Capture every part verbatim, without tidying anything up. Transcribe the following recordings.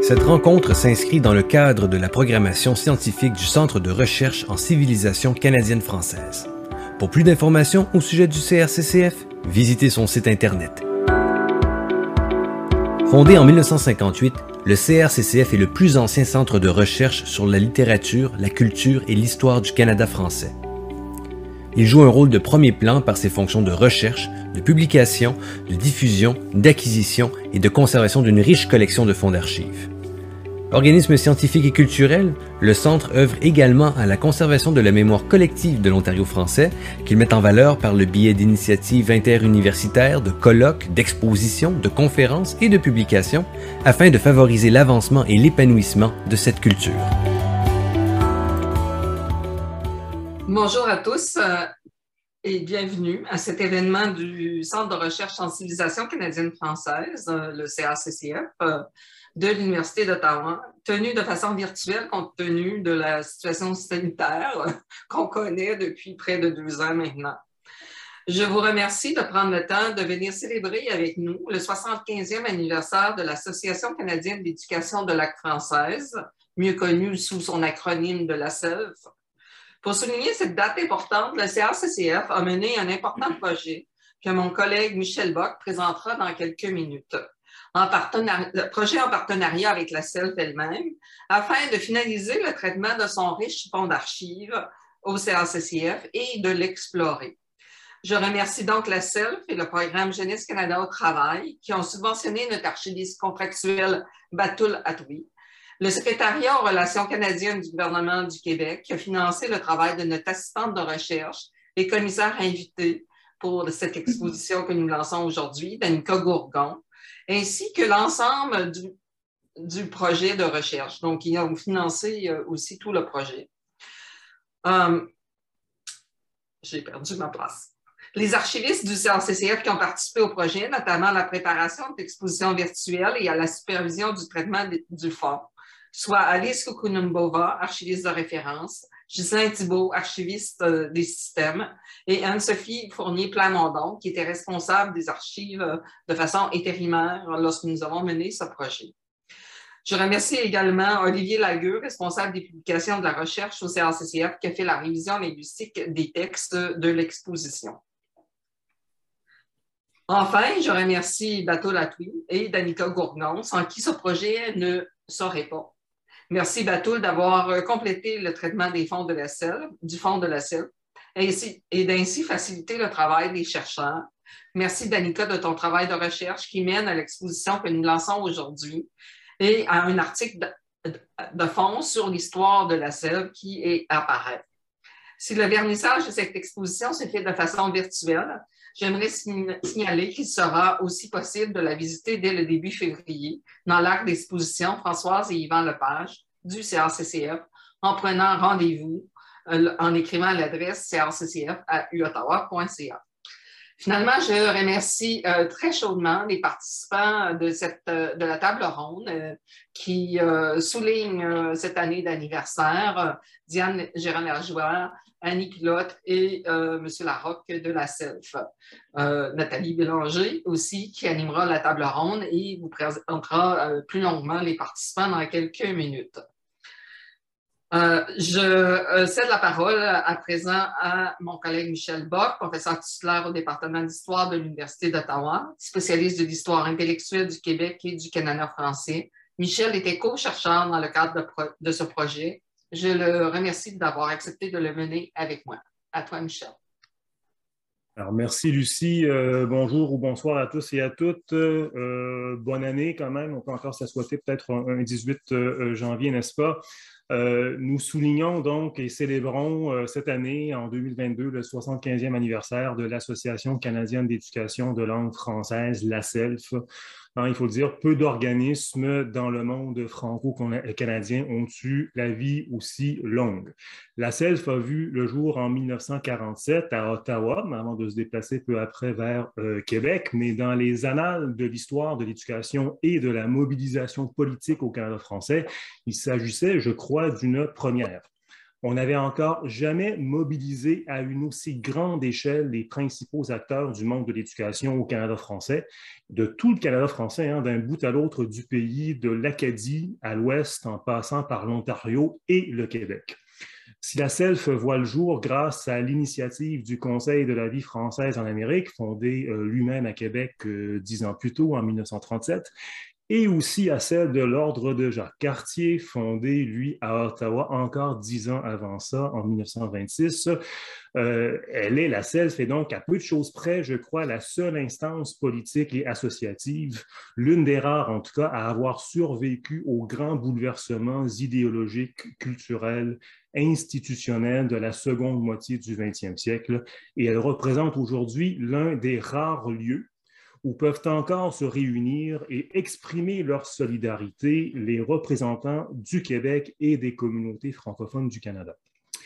Cette rencontre s'inscrit dans le cadre de la programmation scientifique du Centre de recherche en civilisation canadienne-française. Pour plus d'informations au sujet du C R C C F, visitez son site Internet. Fondé en mille neuf cent cinquante-huit, le C R C C F est le plus ancien centre de recherche sur la littérature, la culture et l'histoire du Canada français. Il joue un rôle de premier plan par ses fonctions de recherche, de publication, de diffusion, d'acquisition et de conservation d'une riche collection de fonds d'archives. Organisme scientifique et culturel, le Centre œuvre également à la conservation de la mémoire collective de l'Ontario français, qu'il met en valeur par le biais d'initiatives interuniversitaires, de colloques, d'expositions, de conférences et de publications, afin de favoriser l'avancement et l'épanouissement de cette culture. Bonjour à tous euh, et bienvenue à cet événement du Centre de recherche en civilisation canadienne-française, euh, le C R C C F, euh, de l'Université d'Ottawa, tenu de façon virtuelle compte tenu de la situation sanitaire euh, qu'on connaît depuis près de deux ans maintenant. Je vous remercie de prendre le temps de venir célébrer avec nous le soixante-quinzième anniversaire de l'Association canadienne d'éducation de langue française, mieux connue sous son acronyme de l'A C E F. Pour souligner cette date importante, le C R C C F a mené un important projet que mon collègue Michel Bock présentera dans quelques minutes. En le projet en partenariat avec la C E L F elle-même, afin de finaliser le traitement de son riche fonds d'archives au C R C C F et de l'explorer. Je remercie donc la C E L F et le programme Jeunesse Canada au travail qui ont subventionné notre archiviste contractuel Batul Atoui, le secrétariat aux relations canadiennes du gouvernement du Québec qui a financé le travail de notre assistante de recherche et commissaire invité pour cette exposition que nous lançons aujourd'hui, Danica Gourgon, ainsi que l'ensemble du, du projet de recherche. Donc, ils ont financé euh, aussi tout le projet. Um, J'ai perdu ma place. Les archivistes du C R C C F qui ont participé au projet, notamment à la préparation de l'exposition virtuelle et à la supervision du traitement de, du fonds, soit Alice Kukunumbova, archiviste de référence, Ghislain Thibault, archiviste euh, des systèmes, et Anne-Sophie Fournier-Plamondon, qui était responsable des archives euh, de façon intérimaire lorsque nous avons mené ce projet. Je remercie également Olivier Lagueux, responsable des publications de la recherche au C R C C F, qui a fait la révision linguistique des textes de l'exposition. Enfin, je remercie Batul Atoui et Danica Gourgon, sans qui ce projet ne serait pas. Merci Batul d'avoir complété le traitement des fonds de la C E L, du fonds de la C E L et d'ainsi faciliter le travail des chercheurs. Merci Danica de ton travail de recherche qui mène à l'exposition que nous lançons aujourd'hui et à un article de, de, de fond sur l'histoire de la C E L qui est apparaît. Si le vernissage de cette exposition se fait de façon virtuelle, j'aimerais signaler qu'il sera aussi possible de la visiter dès le début février dans l'arc d'exposition Françoise et Yvan Lepage du C R C C F en prenant rendez-vous euh, en écrivant l'adresse c r c c f à u ottawa point c a. Finalement, je remercie euh, très chaudement les participants de, cette, euh, de la table ronde euh, qui euh, soulignent euh, cette année d'anniversaire, euh, Diane Gérard-Lajoie, Annie Pilote et euh, M. Larocque de la C E L F. Euh, Nathalie Bélanger aussi qui animera la table ronde et vous présentera euh, plus longuement les participants dans quelques minutes. Euh, je euh, cède la parole à présent à mon collègue Michel Bock, professeur titulaire au département d'histoire de l'Université d'Ottawa, spécialiste de l'histoire intellectuelle du Québec et du Canada français. Michel était co-chercheur dans le cadre de, pro de ce projet. Je le remercie d'avoir accepté de le mener avec moi. À toi, Michel. Alors, merci, Lucie. Euh, bonjour ou bonsoir à tous et à toutes. Euh, bonne année quand même. On peut encore se souhaiter peut-être un dix-huit janvier, n'est-ce pas? Euh, nous soulignons donc et célébrons euh, cette année, en deux mille vingt-deux, le soixante-quinzième anniversaire de l'Association canadienne d'éducation de langue française, l'A C E L F. Hein, il faut le dire, peu d'organismes dans le monde franco-canadien ont eu la vie aussi longue. La C E L F a vu le jour en mille neuf cent quarante-sept à Ottawa, avant de se déplacer peu après vers euh, Québec, mais dans les annales de l'histoire de l'éducation et de la mobilisation politique au Canada français, il s'agissait, je crois, d'une première. On n'avait encore jamais mobilisé à une aussi grande échelle les principaux acteurs du monde de l'éducation au Canada français, de tout le Canada français, hein, d'un bout à l'autre du pays, de l'Acadie à l'ouest, en passant par l'Ontario et le Québec. Si la S E L F voit le jour grâce à l'initiative du Conseil de la vie française en Amérique, fondé euh, lui-même à Québec euh, dix ans plus tôt, en mille neuf cent trente-sept, et aussi à celle de l'Ordre de Jacques Cartier, fondé, lui, à Ottawa encore dix ans avant ça, en mille neuf cent vingt-six. Euh, elle est, la S E L F, est donc à peu de choses près, je crois, la seule instance politique et associative, l'une des rares en tout cas, à avoir survécu aux grands bouleversements idéologiques, culturels, institutionnels de la seconde moitié du vingtième siècle. Et elle représente aujourd'hui l'un des rares lieux où peuvent encore se réunir et exprimer leur solidarité les représentants du Québec et des communautés francophones du Canada.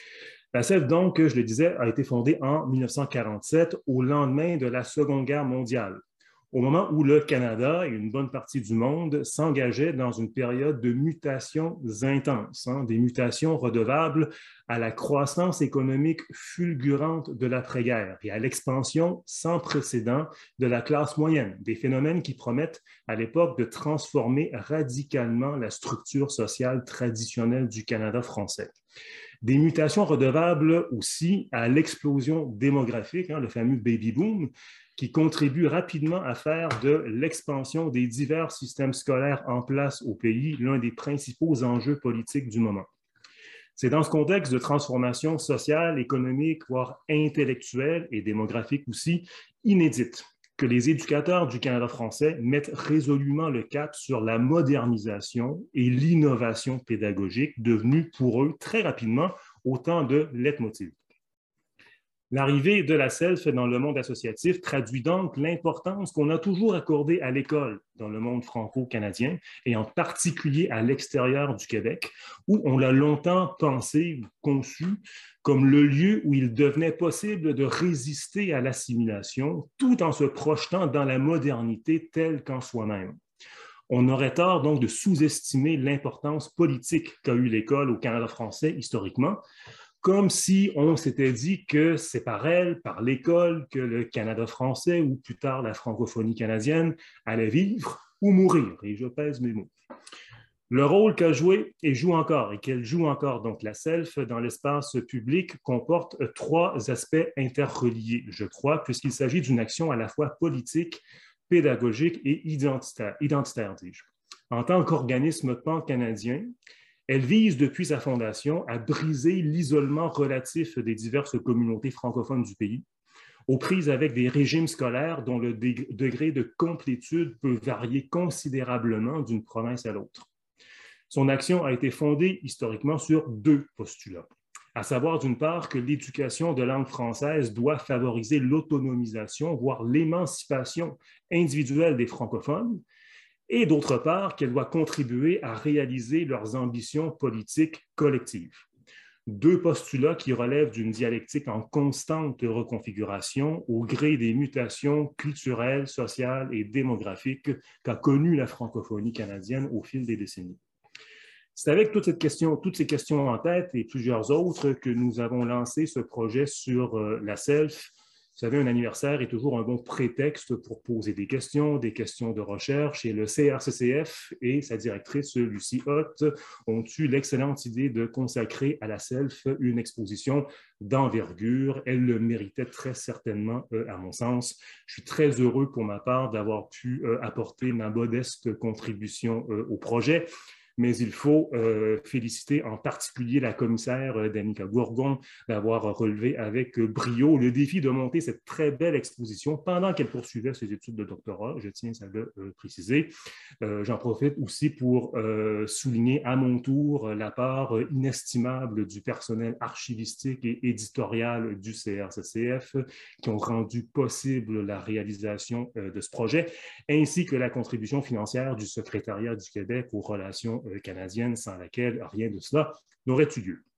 La S E L F, donc, je le disais, a été fondée en mille neuf cent quarante-sept, au lendemain de la Seconde Guerre mondiale, au moment où le Canada et une bonne partie du monde s'engageaient dans une période de mutations intenses, hein, des mutations redevables à la croissance économique fulgurante de l'après-guerre et à l'expansion sans précédent de la classe moyenne, des phénomènes qui promettent à l'époque de transformer radicalement la structure sociale traditionnelle du Canada français. Des mutations redevables aussi à l'explosion démographique, hein, le fameux baby boom, qui contribue rapidement à faire de l'expansion des divers systèmes scolaires en place au pays l'un des principaux enjeux politiques du moment. C'est dans ce contexte de transformation sociale, économique, voire intellectuelle et démographique aussi, inédite, que les éducateurs du Canada français mettent résolument le cap sur la modernisation et l'innovation pédagogique, devenue pour eux très rapidement autant de leitmotiv. L'arrivée de la S E L F dans le monde associatif traduit donc l'importance qu'on a toujours accordée à l'école dans le monde franco-canadien et en particulier à l'extérieur du Québec, où on l'a longtemps pensé, conçu comme le lieu où il devenait possible de résister à l'assimilation tout en se projetant dans la modernité telle qu'en soi-même. On aurait tort donc de sous-estimer l'importance politique qu'a eu l'école au Canada français historiquement, comme si on s'était dit que c'est par elle, par l'école, que le Canada français ou plus tard la francophonie canadienne allait vivre ou mourir, et je pèse mes mots. Le rôle qu'a joué et joue encore, et qu'elle joue encore, donc la S E L F, dans l'espace public, comporte trois aspects interreliés, je crois, puisqu'il s'agit d'une action à la fois politique, pédagogique et identitaire, identitaire dis-je. En tant qu'organisme pan-canadien, elle vise depuis sa fondation à briser l'isolement relatif des diverses communautés francophones du pays, aux prises avec des régimes scolaires dont le degré de complétude peut varier considérablement d'une province à l'autre. Son action a été fondée historiquement sur deux postulats, à savoir d'une part que l'éducation de langue française doit favoriser l'autonomisation, voire l'émancipation individuelle des francophones, et d'autre part qu'elle doit contribuer à réaliser leurs ambitions politiques collectives. Deux postulats qui relèvent d'une dialectique en constante reconfiguration au gré des mutations culturelles, sociales et démographiques qu'a connues la francophonie canadienne au fil des décennies. C'est avec toute cette question, toutes ces questions en tête et plusieurs autres que nous avons lancé ce projet sur euh, la S E L F. Vous savez, un anniversaire est toujours un bon prétexte pour poser des questions, des questions de recherche. Et le C R C C F et sa directrice, Lucie Hott, ont eu l'excellente idée de consacrer à la S E L F une exposition d'envergure. Elle le méritait très certainement, euh, à mon sens. Je suis très heureux pour ma part d'avoir pu euh, apporter ma modeste contribution euh, au projet. Mais il faut euh, féliciter en particulier la commissaire euh, Danica Gourgon d'avoir relevé avec brio le défi de monter cette très belle exposition pendant qu'elle poursuivait ses études de doctorat, je tiens à le euh, préciser. Euh, j'en profite aussi pour euh, souligner à mon tour la part inestimable du personnel archivistique et éditorial du C R C C F qui ont rendu possible la réalisation euh, de ce projet, ainsi que la contribution financière du secrétariat du Québec aux relations canadienne sans laquelle rien de cela n'aurait eu lieu.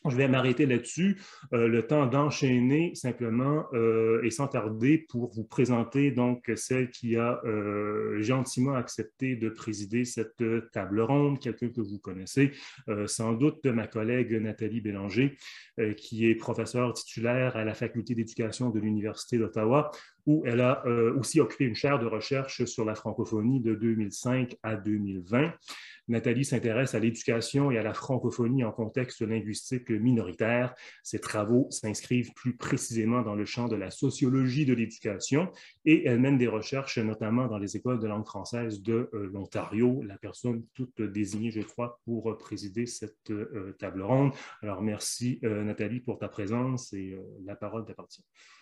Je vais m'arrêter là-dessus, euh, le temps d'enchaîner simplement euh, et sans tarder pour vous présenter donc celle qui a euh, gentiment accepté de présider cette table ronde, quelqu'un que vous connaissez, euh, sans doute ma collègue Nathalie Bélanger, euh, qui est professeure titulaire à la Faculté d'éducation de l'Université d'Ottawa, où elle a euh, aussi occupé une chaire de recherche sur la francophonie de deux mille cinq à deux mille vingt. Nathalie s'intéresse à l'éducation et à la francophonie en contexte linguistique minoritaire. Ses travaux s'inscrivent plus précisément dans le champ de la sociologie de l'éducation et elle mène des recherches notamment dans les écoles de langue française de euh, l'Ontario, la personne toute désignée, je crois, pour présider cette euh, table ronde. Alors, merci euh, Nathalie pour ta présence et euh, la parole t'appartient.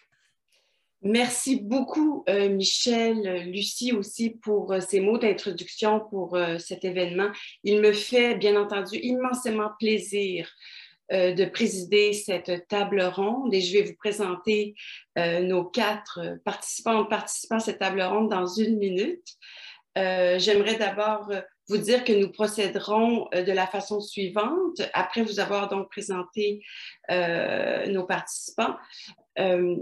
Merci beaucoup, euh, Michel, Lucie aussi pour euh, ces mots d'introduction pour euh, cet événement. Il me fait, bien entendu, immensément plaisir euh, de présider cette table ronde et je vais vous présenter euh, nos quatre participantes, participants à cette table ronde dans une minute. Euh, J'aimerais d'abord vous dire que nous procéderons de la façon suivante, après vous avoir donc présenté euh, nos participants. Euh,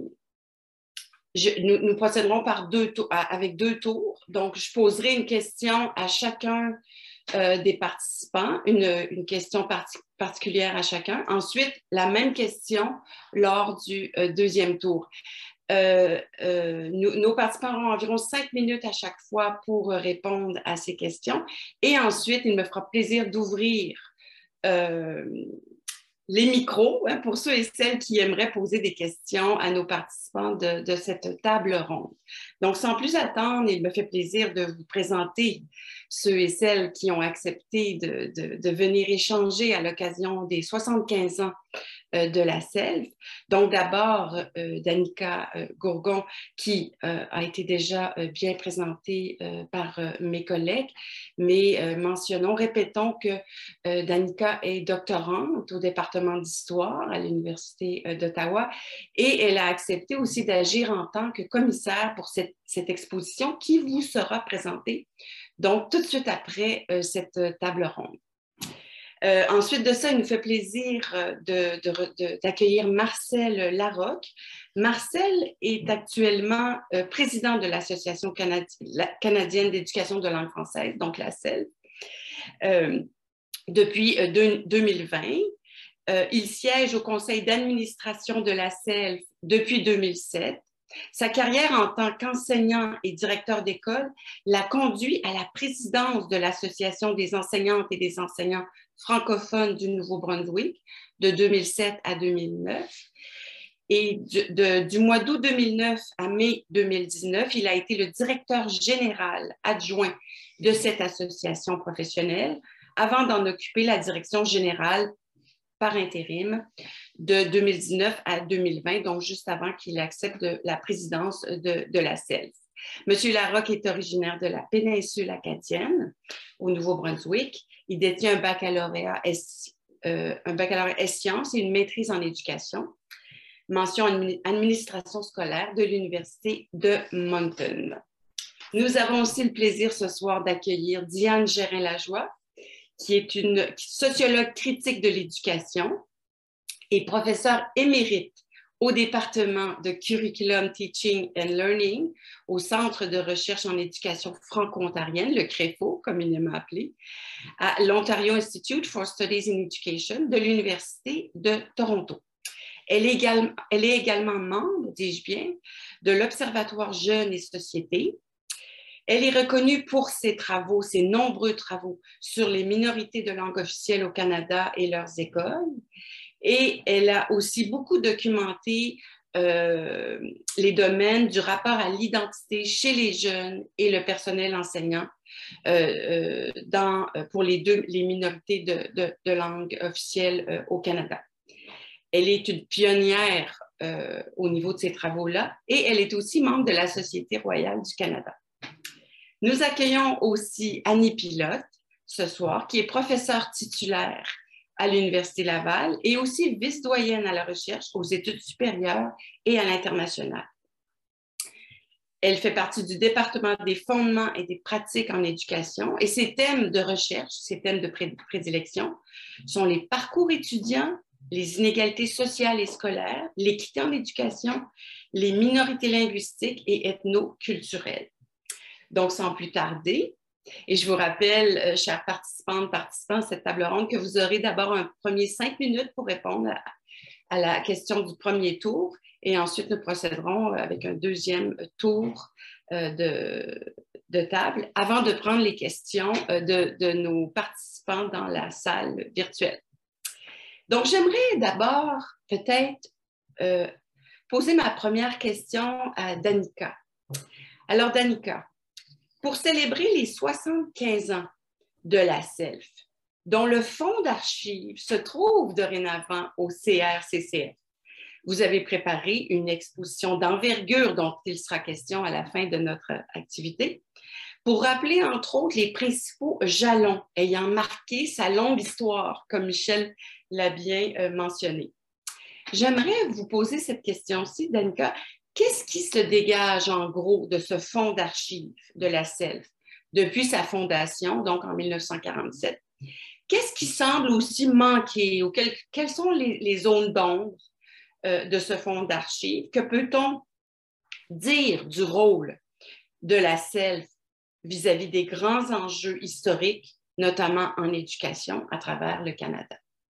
Je, nous, nous procéderons par deux tours, avec deux tours. Donc, je poserai une question à chacun euh, des participants, une, une question parti particulière à chacun. Ensuite, la même question lors du euh, deuxième tour. Euh, euh, nous, nos participants auront environ cinq minutes à chaque fois pour répondre à ces questions. Et ensuite, il me fera plaisir d'ouvrir euh, les micros hein, pour ceux et celles qui aimeraient poser des questions à nos participants de, de cette table ronde. Donc, sans plus attendre, il me fait plaisir de vous présenter ceux et celles qui ont accepté de, de, de venir échanger à l'occasion des soixante-quinze ans euh, de la S E L F. Donc, d'abord, euh, Danica euh, Gourgon, qui euh, a été déjà euh, bien présentée euh, par euh, mes collègues, mais euh, mentionnons, répétons que euh, Danica est doctorante au département d'histoire à l'Université euh, d'Ottawa et elle a accepté aussi d'agir en tant que commissaire pour cette, cette exposition qui vous sera présentée, donc tout de suite après euh, cette table ronde. Euh, ensuite de ça, il nous fait plaisir d'accueillir Marcel Larocque. Marcel est actuellement euh, président de l'Association canadi canadienne d'éducation de langue française, donc la S E L F, euh, depuis euh, deux mille vingt. Euh, il siège au conseil d'administration de la S E L F depuis deux mille sept. Sa carrière en tant qu'enseignant et directeur d'école l'a conduit à la présidence de l'Association des enseignantes et des enseignants francophones du Nouveau-Brunswick de deux mille sept à deux mille neuf. Et du, de, du mois d'août deux mille neuf à mai deux mille dix-neuf, il a été le directeur général adjoint de cette association professionnelle avant d'en occuper la direction générale par intérim de deux mille dix-neuf à deux mille vingt, donc juste avant qu'il accepte de, la présidence de, de la S E L F. Monsieur Larocque est originaire de la péninsule acadienne, au Nouveau-Brunswick. Il détient un baccalauréat S, euh, un baccalauréat S sciences et une maîtrise en éducation, mention administration scolaire de l'Université de Moncton. Nous avons aussi le plaisir ce soir d'accueillir Diane Gérin-Lajoie, qui est une sociologue critique de l'éducation et professeure émérite au département de Curriculum Teaching and Learning au Centre de recherche en éducation franco-ontarienne, le CREFO, communément appelé, à l'Ontario Institute for Studies in Education de l'Université de Toronto. Elle est également, elle est également membre, dis-je bien, de l'Observatoire Jeunes et Société. Elle est reconnue pour ses travaux, ses nombreux travaux sur les minorités de langue officielle au Canada et leurs écoles. Et elle a aussi beaucoup documenté euh, les domaines du rapport à l'identité chez les jeunes et le personnel enseignant euh, euh, dans, pour les, deux, les minorités de, de, de langue officielle euh, au Canada. Elle est une pionnière euh, au niveau de ces travaux-là et elle est aussi membre de la Société royale du Canada. Nous accueillons aussi Annie Pilote ce soir, qui est professeure titulaire à l'Université Laval et aussi vice-doyenne à la recherche aux études supérieures et à l'international. Elle fait partie du département des fondements et des pratiques en éducation et ses thèmes de recherche, ses thèmes de prédilection sont les parcours étudiants, les inégalités sociales et scolaires, l'équité en éducation, les minorités linguistiques et ethno-culturelles. Donc, sans plus tarder, et je vous rappelle, euh, chers participantes, participants à cette table ronde, que vous aurez d'abord un premier cinq minutes pour répondre à, à la question du premier tour, et ensuite nous procéderons avec un deuxième tour euh, de, de table avant de prendre les questions euh, de, de nos participants dans la salle virtuelle. Donc, j'aimerais d'abord peut-être euh, poser ma première question à Danica. Alors, Danica, pour célébrer les soixante-quinze ans de la S E L F, dont le fonds d'archives se trouve dorénavant au C R C C F, vous avez préparé une exposition d'envergure dont il sera question à la fin de notre activité, pour rappeler entre autres les principaux jalons ayant marqué sa longue histoire, comme Michel l'a bien euh, mentionné. J'aimerais vous poser cette question-ci, Danica. Qu'est-ce qui se dégage en gros de ce fonds d'archives de la S E L F depuis sa fondation, donc en mille neuf cent quarante-sept? Qu'est-ce qui semble aussi manquer ou quelles, quelles sont les, les zones d'ombre euh, de ce fonds d'archives? Que peut-on dire du rôle de la S E L F vis-à-vis des grands enjeux historiques, notamment en éducation à travers le Canada?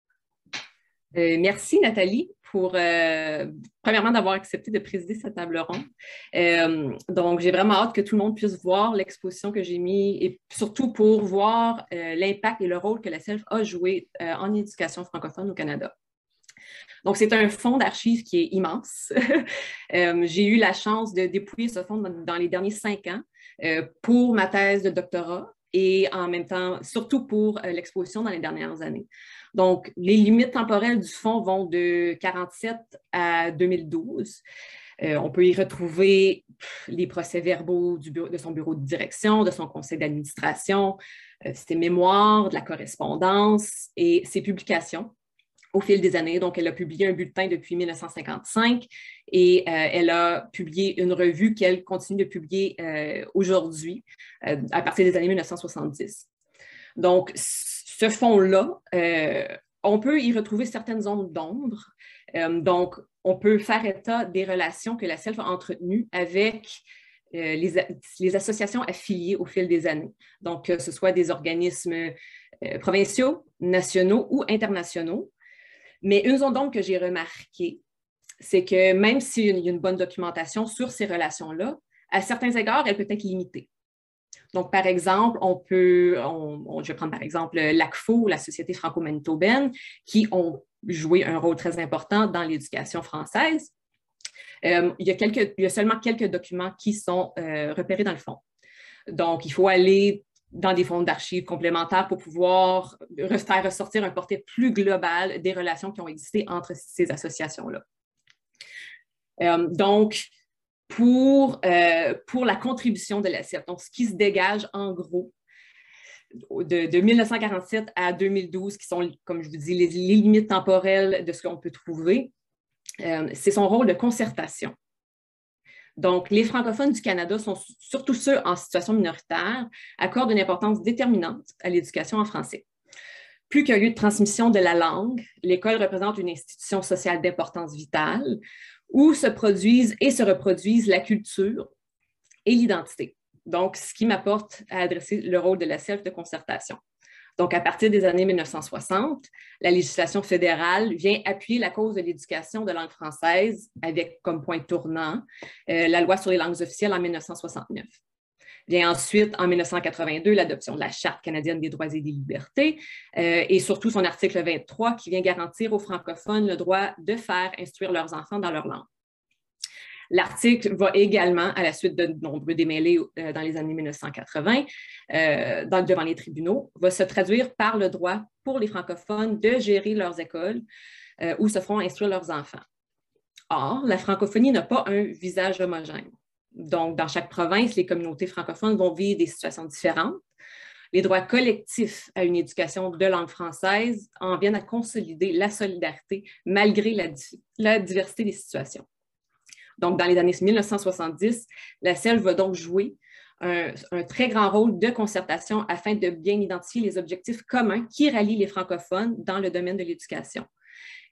Euh, merci Nathalie pour, euh, premièrement, d'avoir accepté de présider cette table ronde. Euh, donc, j'ai vraiment hâte que tout le monde puisse voir l'exposition que j'ai mise et surtout pour voir euh, l'impact et le rôle que la S E L F a joué euh, en éducation francophone au Canada. Donc, c'est un fonds d'archives qui est immense. euh, j'ai eu la chance de dépouiller ce fonds dans, dans les derniers cinq ans euh, pour ma thèse de doctorat et en même temps, surtout pour euh, l'exposition dans les dernières années. Donc, les limites temporelles du fonds vont de quarante-sept à deux mille douze. Euh, on peut y retrouver les procès-verbaux du bureau, de son bureau de direction, de son conseil d'administration, euh, ses mémoires, de la correspondance et ses publications au fil des années. Donc, elle a publié un bulletin depuis mille neuf cent cinquante-cinq et euh, elle a publié une revue qu'elle continue de publier euh, aujourd'hui euh, à partir des années mille neuf cent soixante-dix. Donc, ce fonds-là, euh, on peut y retrouver certaines zones d'ombre. Euh, donc, on peut faire état des relations que la S E L F a entretenues avec euh, les, les associations affiliées au fil des années. Donc, que ce soit des organismes euh, provinciaux, nationaux ou internationaux. Mais une zone d'ombre que j'ai remarquée, c'est que même s'il y a une bonne documentation sur ces relations-là, à certains égards, elle peut être limitée. Donc, par exemple, on peut, on, on, je vais prendre par exemple l'A C F O, la Société franco-manitobaine, qui ont joué un rôle très important dans l'éducation française. Euh, il y a quelques, il y a seulement quelques documents qui sont euh, repérés dans le fond. Donc, il faut aller dans des fonds d'archives complémentaires pour pouvoir faire ressortir un portrait plus global des relations qui ont existé entre ces associations-là. Euh, donc, Pour, euh, pour la contribution de la S E L F. Donc, ce qui se dégage en gros de, de mille neuf cent quarante-sept à deux mille douze, qui sont, comme je vous dis, les, les limites temporelles de ce qu'on peut trouver, euh, c'est son rôle de concertation. Donc, les francophones du Canada sont surtout ceux en situation minoritaire, accordent une importance déterminante à l'éducation en français. Plus qu'un lieu de transmission de la langue, l'école représente une institution sociale d'importance vitale où se produisent et se reproduisent la culture et l'identité. Donc, ce qui m'apporte à adresser le rôle de la S E L F de concertation. Donc, à partir des années mille neuf cent soixante, la législation fédérale vient appuyer la cause de l'éducation de langue française avec comme point tournant euh, la loi sur les langues officielles en mille neuf cent soixante-neuf. Vient ensuite, en mille neuf cent quatre-vingt-deux, l'adoption de la Charte canadienne des droits et des libertés euh, et surtout son article vingt-trois qui vient garantir aux francophones le droit de faire instruire leurs enfants dans leur langue. L'article va également, à la suite de nombreux démêlés euh, dans les années mille neuf cent quatre-vingt, euh, dans, devant les tribunaux, va se traduire par le droit pour les francophones de gérer leurs écoles euh, où se feront instruire leurs enfants. Or, la francophonie n'a pas un visage homogène. Donc, dans chaque province, les communautés francophones vont vivre des situations différentes. Les droits collectifs à une éducation de langue française en viennent à consolider la solidarité malgré la, la diversité des situations. Donc, dans les années mille neuf cent soixante-dix, la S E L F va donc jouer un, un très grand rôle de concertation afin de bien identifier les objectifs communs qui rallient les francophones dans le domaine de l'éducation.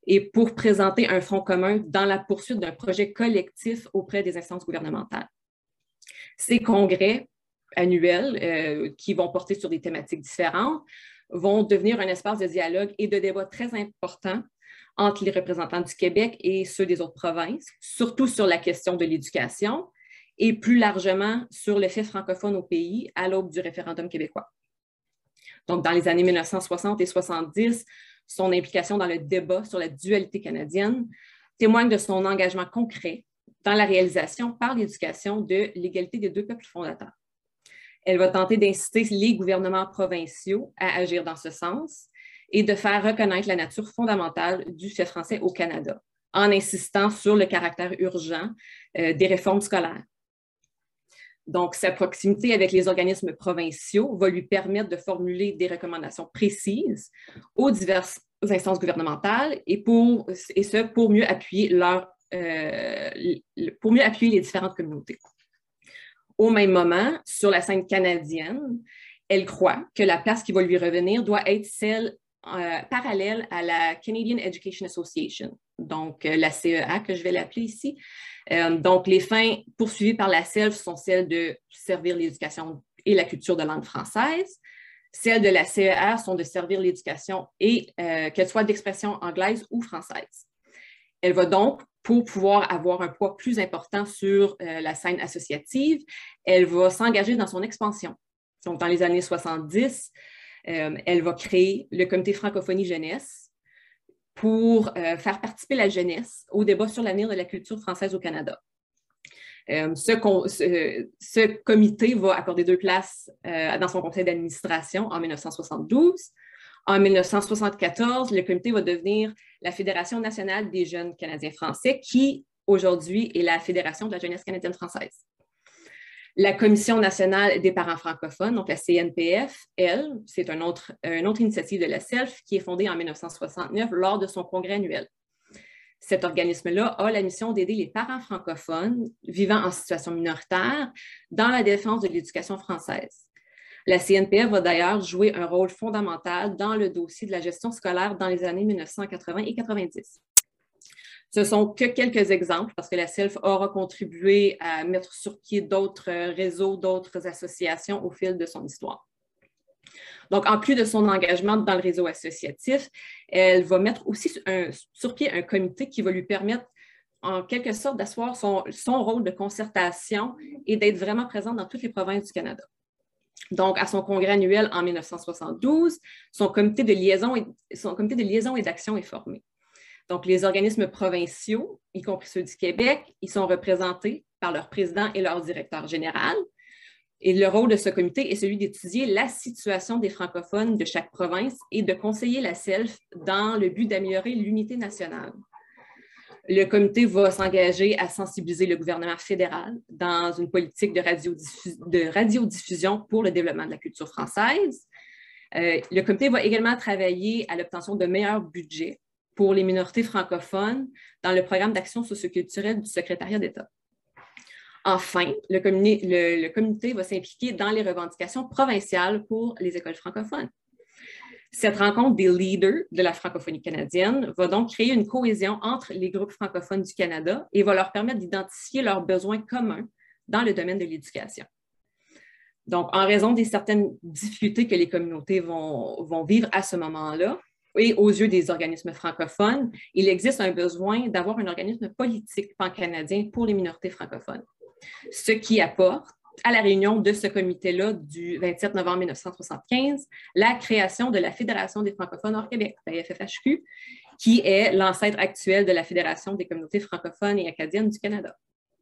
et pour présenter un front commun dans la poursuite d'un projet collectif auprès des instances gouvernementales. Ces congrès annuels, euh, qui vont porter sur des thématiques différentes, vont devenir un espace de dialogue et de débat très important entre les représentants du Québec et ceux des autres provinces, surtout sur la question de l'éducation et plus largement sur le fait francophone au pays à l'aube du référendum québécois. Donc, dans les années mille neuf cent soixante et soixante-dix, son implication dans le débat sur la dualité canadienne témoigne de son engagement concret dans la réalisation par l'éducation de l'égalité des deux peuples fondateurs. Elle va tenter d'inciter les gouvernements provinciaux à agir dans ce sens et de faire reconnaître la nature fondamentale du fait français au Canada, en insistant sur le caractère urgent euh, des réformes scolaires. Donc, sa proximité avec les organismes provinciaux va lui permettre de formuler des recommandations précises aux diverses instances gouvernementales et, pour, et ce, pour mieux appuyer, leur, euh, pour mieux appuyer les différentes communautés. Au même moment, sur la scène canadienne, elle croit que la place qui va lui revenir doit être celle euh, parallèle à la Canadian Education Association, donc euh, la C E A que je vais l'appeler ici. Euh, donc, les fins poursuivies par la C E L F sont celles de servir l'éducation et la culture de langue française. Celles de la C E R sont de servir l'éducation et euh, qu'elle soit d'expression anglaise ou française. Elle va donc, pour pouvoir avoir un poids plus important sur euh, la scène associative, elle va s'engager dans son expansion. Donc, dans les années soixante-dix, euh, elle va créer le Comité francophonie jeunesse pour euh, faire participer la jeunesse au débat sur l'avenir de la culture française au Canada. Euh, ce, ce, ce comité va accorder deux places euh, dans son conseil d'administration en mille neuf cent soixante-douze. En mille neuf cent soixante-quatorze, le comité va devenir la Fédération nationale des jeunes Canadiens français, qui aujourd'hui est la Fédération de la jeunesse canadienne française. La Commission nationale des parents francophones, donc la C N P F, elle, c'est un autre, une autre initiative de la C E L F qui est fondée en mille neuf cent soixante-neuf lors de son congrès annuel. Cet organisme-là a la mission d'aider les parents francophones vivant en situation minoritaire dans la défense de l'éducation française. La C N P F va d'ailleurs jouer un rôle fondamental dans le dossier de la gestion scolaire dans les années mille neuf cent quatre-vingts et quatre-vingt-dix. Ce ne sont que quelques exemples parce que la C E L F aura contribué à mettre sur pied d'autres réseaux, d'autres associations au fil de son histoire. Donc, en plus de son engagement dans le réseau associatif, elle va mettre aussi un, sur pied un comité qui va lui permettre, en quelque sorte, d'asseoir son, son rôle de concertation et d'être vraiment présente dans toutes les provinces du Canada. Donc, à son congrès annuel en mille neuf cent soixante-douze, son comité de liaison et, son comité de liaison et d'action est formé. Donc, les organismes provinciaux, y compris ceux du Québec, ils sont représentés par leur président et leur directeur général. Et le rôle de ce comité est celui d'étudier la situation des francophones de chaque province et de conseiller la C E L F dans le but d'améliorer l'unité nationale. Le comité va s'engager à sensibiliser le gouvernement fédéral dans une politique de, radiodiffus- de radiodiffusion pour le développement de la culture française. Euh, le comité va également travailler à l'obtention de meilleurs budgets pour les minorités francophones dans le programme d'action socioculturelle du secrétariat d'État. Enfin, le comité, le, le comité va s'impliquer dans les revendications provinciales pour les écoles francophones. Cette rencontre des leaders de la francophonie canadienne va donc créer une cohésion entre les groupes francophones du Canada et va leur permettre d'identifier leurs besoins communs dans le domaine de l'éducation. Donc, en raison des certaines difficultés que les communautés vont, vont vivre à ce moment-là, et aux yeux des organismes francophones, il existe un besoin d'avoir un organisme politique pan-canadien pour les minorités francophones. Ce qui apporte à la réunion de ce comité-là du vingt-sept novembre mille neuf cent soixante-quinze la création de la Fédération des francophones hors Québec, la F F H Q, qui est l'ancêtre actuel de la Fédération des communautés francophones et acadiennes du Canada.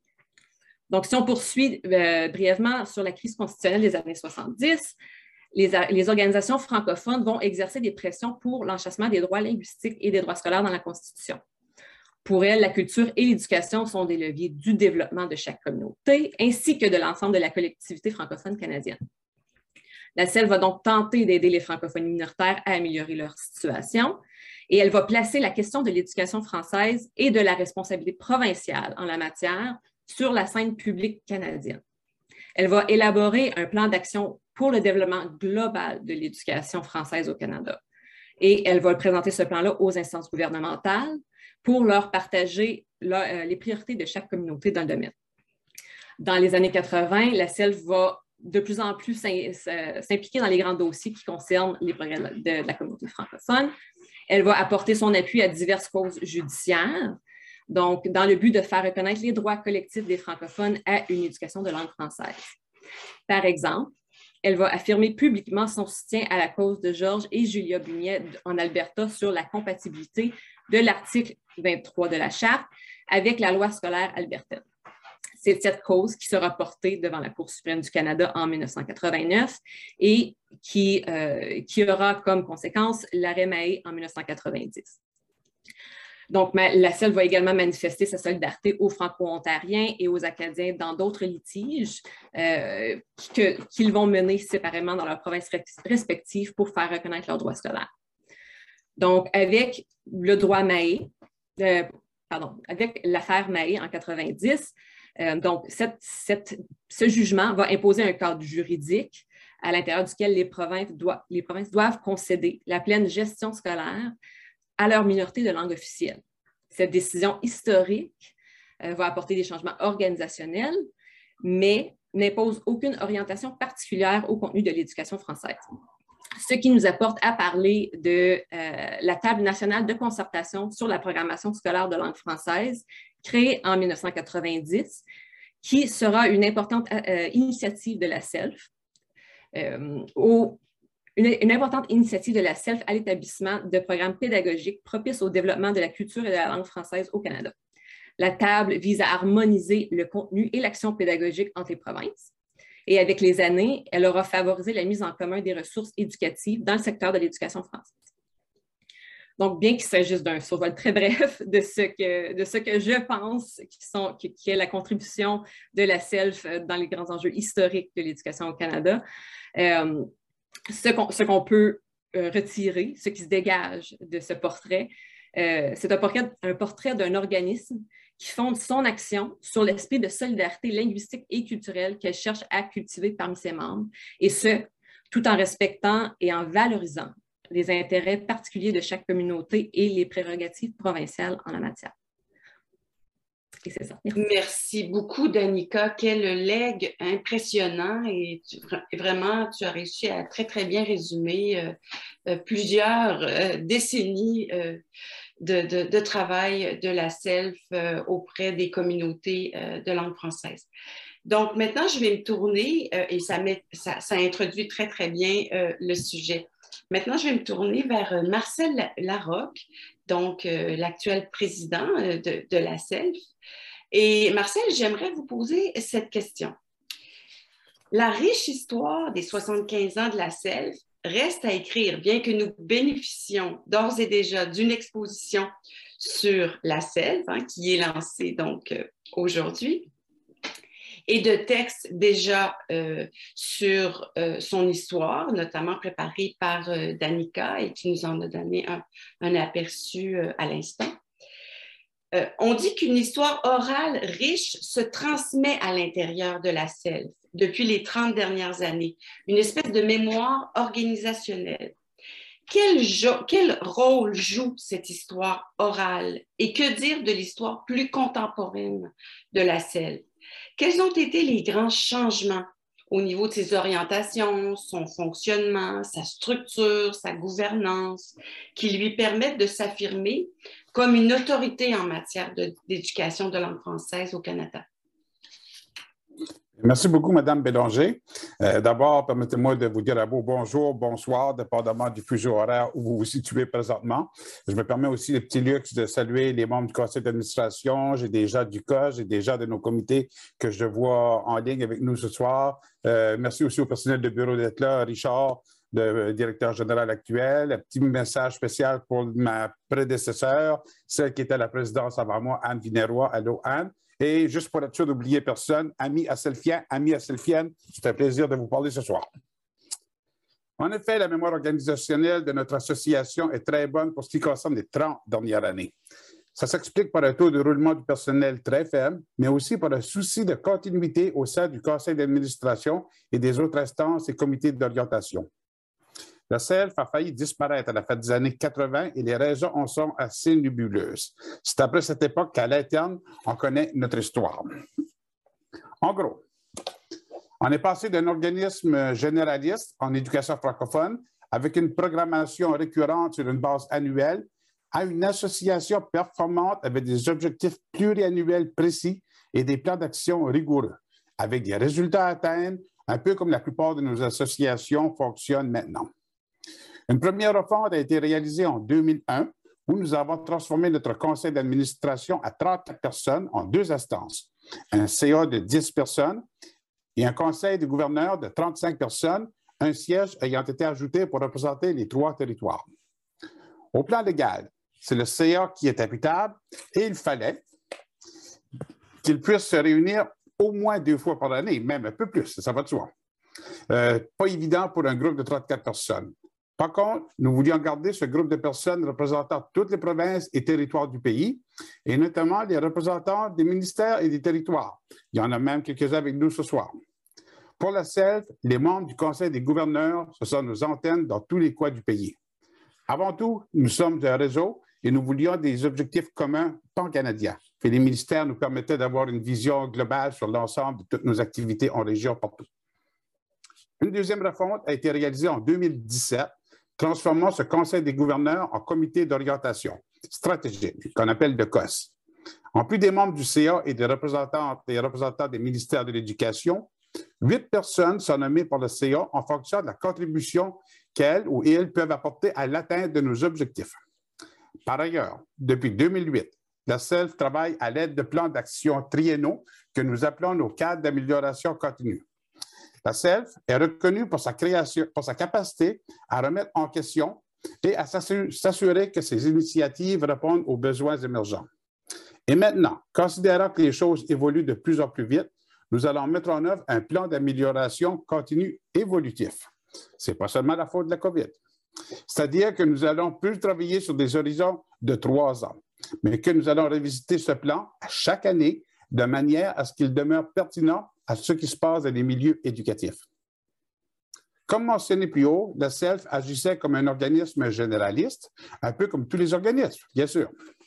Donc, si on poursuit euh, brièvement sur la crise constitutionnelle des années soixante-dix, Les, les organisations francophones vont exercer des pressions pour l'enchâssement des droits linguistiques et des droits scolaires dans la Constitution. Pour elles, la culture et l'éducation sont des leviers du développement de chaque communauté, ainsi que de l'ensemble de la collectivité francophone canadienne. La C E L F va donc tenter d'aider les francophones minoritaires à améliorer leur situation, et elle va placer la question de l'éducation française et de la responsabilité provinciale en la matière sur la scène publique canadienne. Elle va élaborer un plan d'action pour le développement global de l'éducation française au Canada. Et elle va présenter ce plan-là aux instances gouvernementales pour leur partager leur, euh, les priorités de chaque communauté dans le domaine. Dans les années quatre-vingt, la S E L F va de plus en plus s'impliquer dans les grands dossiers qui concernent les progrès de, de la communauté francophone. Elle va apporter son appui à diverses causes judiciaires, donc dans le but de faire reconnaître les droits collectifs des francophones à une éducation de langue française. Par exemple, elle va affirmer publiquement son soutien à la cause de Georges et Julia Bugnet en Alberta sur la compatibilité de l'article vingt-trois de la Charte avec la loi scolaire albertaine. C'est cette cause qui sera portée devant la Cour suprême du Canada en mille neuf cent quatre-vingt-neuf et qui, euh, qui aura comme conséquence l'arrêt Mahé en mille neuf cent quatre-vingt-dix. Donc, la S E L F va également manifester sa solidarité aux Franco-Ontariens et aux Acadiens dans d'autres litiges euh, qu'ils vont mener séparément dans leurs provinces respectives pour faire reconnaître leurs droits scolaires. Donc, avec le droit Mahé, euh, pardon, avec l'affaire Mahé en quatre-vingt-dix, euh, donc cette, cette, ce jugement va imposer un cadre juridique à l'intérieur duquel les provinces, doivent, les provinces doivent concéder la pleine gestion scolaire à leur minorité de langue officielle. Cette décision historique euh, va apporter des changements organisationnels, mais n'impose aucune orientation particulière au contenu de l'éducation française. Ce qui nous apporte à parler de euh, la Table nationale de concertation sur la programmation scolaire de langue française, créée en mille neuf cent quatre-vingt-dix, qui sera une importante euh, initiative de la S E L F, euh, au Une, une importante initiative de la S E L F à l'établissement de programmes pédagogiques propices au développement de la culture et de la langue française au Canada. La table vise à harmoniser le contenu et l'action pédagogique entre les provinces. Et avec les années, elle aura favorisé la mise en commun des ressources éducatives dans le secteur de l'éducation française. Donc, bien qu'il s'agisse d'un survol très bref de ce que, de ce que je pense qui, sont, qui, qui est la contribution de la S E L F dans les grands enjeux historiques de l'éducation au Canada, euh, Ce qu'on, ce qu'on peut euh, retirer, ce qui se dégage de ce portrait, euh, c'est un portrait, un portrait d'un organisme qui fonde son action sur l'esprit de solidarité linguistique et culturelle qu'elle cherche à cultiver parmi ses membres, et ce, tout en respectant et en valorisant les intérêts particuliers de chaque communauté et les prérogatives provinciales en la matière. Et c'est ça. Merci. Merci beaucoup, Danica. Quel legs impressionnant et tu, vraiment, tu as réussi à très, très bien résumer euh, euh, plusieurs euh, décennies euh, de, de, de travail de la S E L F euh, auprès des communautés euh, de langue française. Donc, maintenant, je vais me tourner euh, et ça, met, ça, ça introduit très, très bien euh, le sujet. Maintenant, je vais me tourner vers Marcel Larocque, donc euh, l'actuel président de, de la S E L F. Et Marcel, j'aimerais vous poser cette question. La riche histoire des soixante-quinze ans de la S E L F reste à écrire, bien que nous bénéficions d'ores et déjà d'une exposition sur la S E L F, hein, qui est lancée donc euh, aujourd'hui, et de textes déjà euh, sur euh, son histoire, notamment préparés par euh, Danica et qui nous en a donné un, un aperçu euh, à l'instant. Euh, on dit qu'une histoire orale riche se transmet à l'intérieur de la S E L F depuis les trente dernières années, une espèce de mémoire organisationnelle. Quel, quel rôle joue cette histoire orale et que dire de l'histoire plus contemporaine de la S E L F? Quels ont été les grands changements au niveau de ses orientations, son fonctionnement, sa structure, sa gouvernance, qui lui permettent de s'affirmer comme une autorité en matière de, d'éducation de langue française au Canada? Merci beaucoup, Mme Bélanger. Euh, d'abord, permettez-moi de vous dire un beau bonjour, bonsoir, dépendamment du fuseau horaire où vous vous situez présentement. Je me permets aussi le petit luxe de saluer les membres du conseil d'administration. J'ai des gens du C O S, j'ai des gens de nos comités que je vois en ligne avec nous ce soir. Euh, merci aussi au personnel de bureau d'être là, Richard, le directeur général actuel. Un petit message spécial pour ma prédécesseur, celle qui était à la présidence avant moi, Anne Vineroy. Allô, Anne. Et juste pour être sûr d'oublier personne, amis asselfiens, amis asselfiennes, c'est un plaisir de vous parler ce soir. En effet, la mémoire organisationnelle de notre association est très bonne pour ce qui concerne les trente dernières années. Ça s'explique par un taux de roulement du personnel très faible, mais aussi par un souci de continuité au sein du conseil d'administration et des autres instances et comités d'orientation. Le C E L F a failli disparaître à la fin des années quatre-vingt et les raisons en sont assez nébuleuses. C'est après cette époque qu'à l'interne, on connaît notre histoire. En gros, on est passé d'un organisme généraliste en éducation francophone avec une programmation récurrente sur une base annuelle à une association performante avec des objectifs pluriannuels précis et des plans d'action rigoureux, avec des résultats à atteindre, un peu comme la plupart de nos associations fonctionnent maintenant. Une première refonte a été réalisée en deux mille un, où nous avons transformé notre conseil d'administration à trente personnes en deux instances, un C A de dix personnes et un conseil de gouverneurs de trente-cinq personnes, un siège ayant été ajouté pour représenter les trois territoires. Au plan légal, c'est le C A qui est imputable et il fallait qu'il puisse se réunir au moins deux fois par année, même un peu plus, ça va de soi. Euh, pas évident pour un groupe de trente-quatre personnes. Par contre, nous voulions garder ce groupe de personnes représentant toutes les provinces et territoires du pays, et notamment les représentants des ministères et des territoires. Il y en a même quelques-uns avec nous ce soir. Pour la C E L F, les membres du Conseil des gouverneurs, ce sont nos antennes dans tous les coins du pays. Avant tout, nous sommes un réseau et nous voulions des objectifs communs pan-canadiens. Et les ministères nous permettaient d'avoir une vision globale sur l'ensemble de toutes nos activités en région partout. Une deuxième refonte a été réalisée en deux mille dix-sept, transformant ce Conseil des gouverneurs en comité d'orientation stratégique, qu'on appelle le C O S. En plus des membres du C A et des représentants, des représentants des ministères de l'Éducation, huit personnes sont nommées par le C A en fonction de la contribution qu'elles ou ils peuvent apporter à l'atteinte de nos objectifs. Par ailleurs, depuis deux mille huit, la C E L F travaille à l'aide de plans d'action triennaux que nous appelons nos cadres d'amélioration continue. La C E L F est reconnue pour sa création, pour sa capacité à remettre en question et à s'assurer que ses initiatives répondent aux besoins émergents. Et maintenant, considérant que les choses évoluent de plus en plus vite, nous allons mettre en œuvre un plan d'amélioration continue évolutif. Ce n'est pas seulement la faute de la COVID. C'est-à-dire que nous allons plus travailler sur des horizons de trois ans, mais que nous allons revisiter ce plan à chaque année de manière à ce qu'il demeure pertinent à ce qui se passe dans les milieux éducatifs. Comme mentionné plus haut, la C E L F agissait comme un organisme généraliste, un peu comme tous les organismes, bien sûr.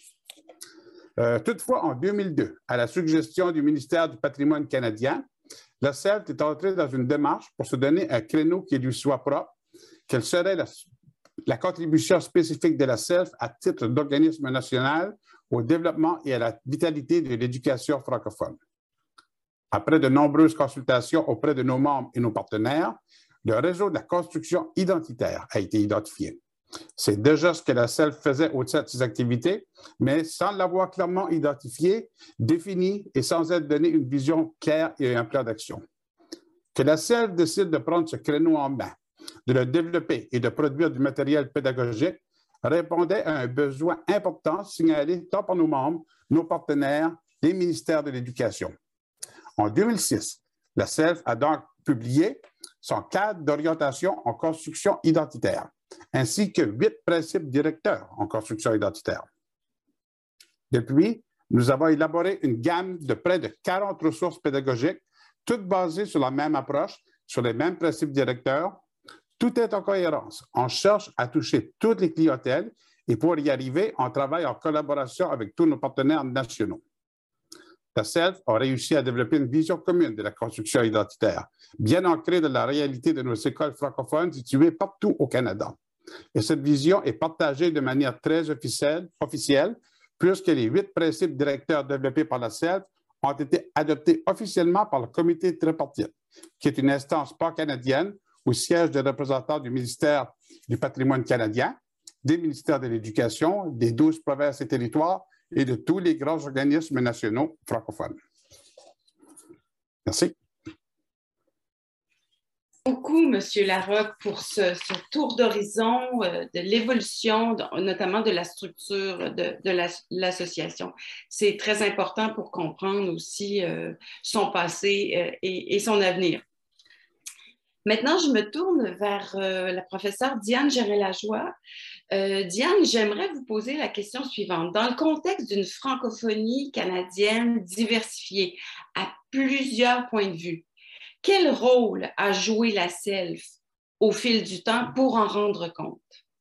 Euh, toutefois, en deux mille deux, à la suggestion du ministère du Patrimoine canadien, la C E L F est entrée dans une démarche pour se donner un créneau qui lui soit propre, quelle serait la, la contribution spécifique de la C E L F à titre d'organisme national au développement et à la vitalité de l'éducation francophone. Après de nombreuses consultations auprès de nos membres et nos partenaires, le réseau de la construction identitaire a été identifié. C'est déjà ce que la C E L F faisait au-dessus de ses activités, mais sans l'avoir clairement identifié, défini et sans être donné une vision claire et un plan d'action. Que la C E L F décide de prendre ce créneau en main, de le développer et de produire du matériel pédagogique répondait à un besoin important signalé tant par nos membres, nos partenaires, les ministères de l'Éducation. En deux mille six, la C E L F a donc publié son cadre d'orientation en construction identitaire, ainsi que huit principes directeurs en construction identitaire. Depuis, nous avons élaboré une gamme de près de quarante ressources pédagogiques, toutes basées sur la même approche, sur les mêmes principes directeurs. Tout est en cohérence. On cherche à toucher toutes les clientèles et pour y arriver, on travaille en collaboration avec tous nos partenaires nationaux. La C E L F a réussi à développer une vision commune de la construction identitaire, bien ancrée dans la réalité de nos écoles francophones situées partout au Canada. Et cette vision est partagée de manière très officielle, officielle puisque les huit principes directeurs développés par la C E L F ont été adoptés officiellement par le comité tripartite, qui est une instance pan-canadienne au siège des représentants du ministère du Patrimoine canadien, des ministères de l'Éducation, des douze provinces et territoires et de tous les grands organismes nationaux francophones. Merci. Beaucoup, M. Larocque, pour ce, ce tour d'horizon euh, de l'évolution, notamment de la structure de, de l'association. C'est très important pour comprendre aussi euh, son passé euh, et, et son avenir. Maintenant, je me tourne vers euh, la professeure Diane Géré-Lajoie. Euh, Diane, j'aimerais vous poser la question suivante. Dans le contexte d'une francophonie canadienne diversifiée à plusieurs points de vue, quel rôle a joué la C E L F au fil du temps pour en rendre compte?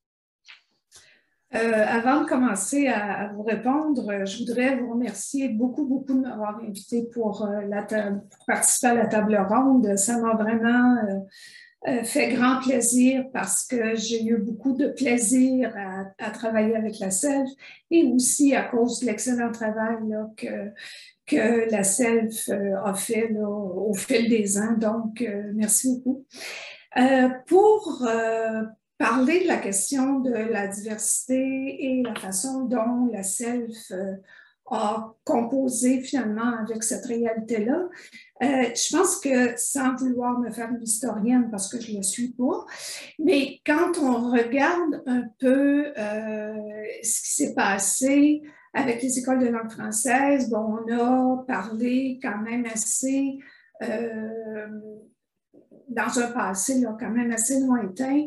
Euh, avant de commencer à, à vous répondre, je voudrais vous remercier beaucoup, beaucoup de m'avoir invité pour, euh, la pour participer à la table ronde. Ça m'a vraiment euh, euh, fait grand plaisir parce que j'ai eu beaucoup de plaisir à, à travailler avec la S E L F et aussi à cause de l'excellent travail là, que, que la S E L F a fait là, au fil des ans. Donc, euh, merci beaucoup. Euh, pour euh, parler de la question de la diversité et la façon dont la S E L F euh, a composé finalement avec cette réalité-là, euh, je pense que sans vouloir me faire une historienne parce que je ne le suis pas, mais quand on regarde un peu euh, ce qui s'est passé avec les écoles de langue française, bon, on a parlé quand même assez... Euh, dans un passé là, quand même assez lointain,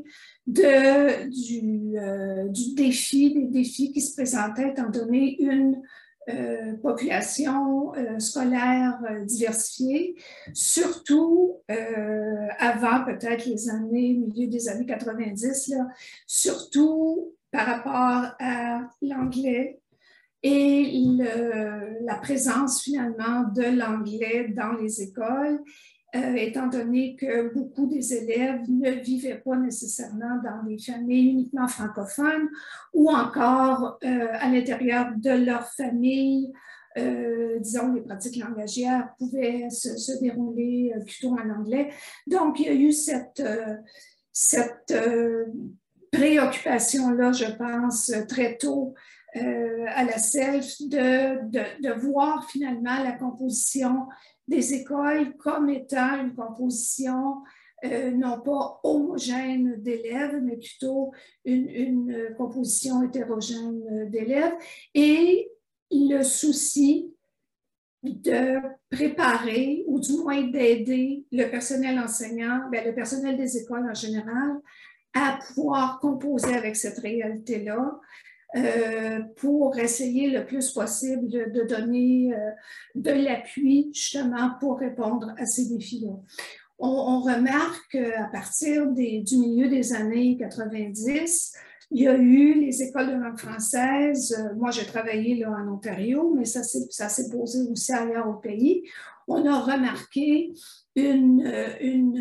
de, du, euh, du défi, des défis qui se présentaient étant donné une euh, population euh, scolaire euh, diversifiée, surtout euh, avant peut-être les années, milieu des années quatre-vingt-dix, là, surtout par rapport à l'anglais et le, la présence finalement de l'anglais dans les écoles. Euh, étant donné que beaucoup des élèves ne vivaient pas nécessairement dans des familles uniquement francophones ou encore euh, à l'intérieur de leur famille, euh, disons, les pratiques langagières pouvaient se, se dérouler euh, plutôt en anglais. Donc, il y a eu cette, euh, cette euh, préoccupation-là, je pense, très tôt euh, à la S E L F de, de, de voir finalement la composition des écoles comme étant une composition euh, non pas homogène d'élèves, mais plutôt une, une composition hétérogène d'élèves. Et le souci de préparer, ou du moins d'aider le personnel enseignant, bien, le personnel des écoles en général, à pouvoir composer avec cette réalité-là, Euh, pour essayer le plus possible de, de donner euh, de l'appui justement pour répondre à ces défis-là. On, on remarque qu'à partir des, du milieu des années quatre-vingt-dix, il y a eu les écoles de langue française. Euh, moi, j'ai travaillé là, en Ontario, mais ça s'est posé aussi ailleurs au pays. On a remarqué une, une,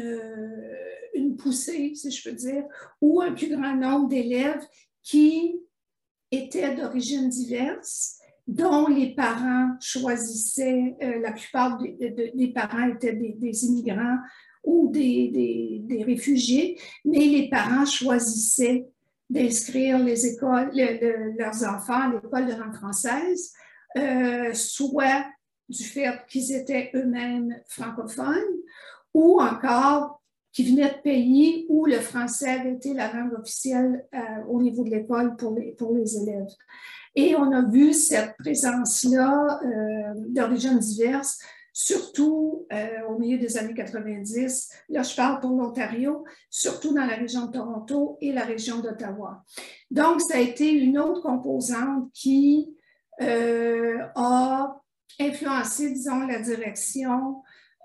une poussée, si je peux dire, ou un plus grand nombre d'élèves qui étaient d'origine diverse, dont les parents choisissaient, euh, la plupart des, des, des parents étaient des, des immigrants ou des, des, des réfugiés, mais les parents choisissaient d'inscrire les écoles, le, le, leurs enfants à l'école de langue française, euh, soit du fait qu'ils étaient eux-mêmes francophones, ou encore qui venaient de pays où le français avait été la langue officielle euh, au niveau de l'école pour les, pour les élèves. Et on a vu cette présence-là euh, d'origines diverses, surtout euh, au milieu des années quatre-vingt-dix. Là, je parle pour l'Ontario, surtout dans la région de Toronto et la région d'Ottawa. Donc, ça a été une autre composante qui euh, a influencé, disons, la direction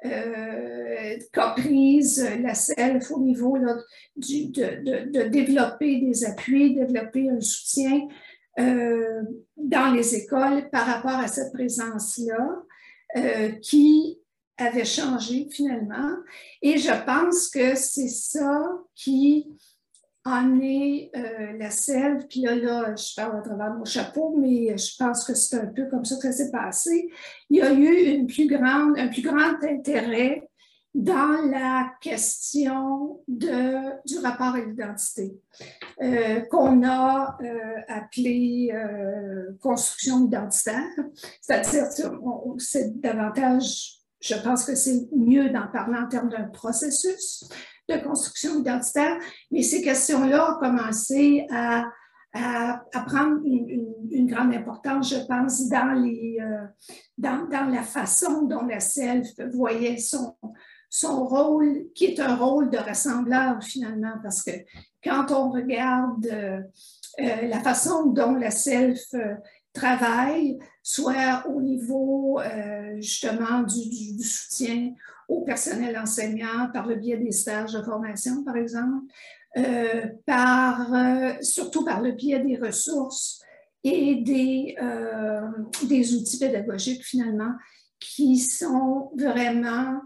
Euh, qu'a prise la S E L F au niveau là, du, de, de, de développer des appuis, développer un soutien euh, dans les écoles par rapport à cette présence-là euh, qui avait changé finalement. Et je pense que c'est ça qui en est euh, la S E L F, puis là, là, je parle à travers mon chapeau, mais je pense que c'est un peu comme ça que ça s'est passé. Il y a eu une plus grande, un plus grand intérêt dans la question de, du rapport à l'identité, euh, qu'on a euh, appelé euh, construction identitaire, c'est-à-dire c'est davantage, je pense que c'est mieux d'en parler en termes d'un processus de construction identitaire, mais ces questions-là ont commencé à, à, à prendre une, une, une grande importance, je pense, dans, les, euh, dans, dans la façon dont la S E L F voyait son, son rôle, qui est un rôle de rassembleur finalement, parce que quand on regarde euh, euh, la façon dont la S E L F euh, travail, soit au niveau euh, justement du, du, du soutien au personnel enseignant par le biais des stages de formation, par exemple, euh, par, euh, surtout par le biais des ressources et des, euh, des outils pédagogiques finalement qui sont vraiment,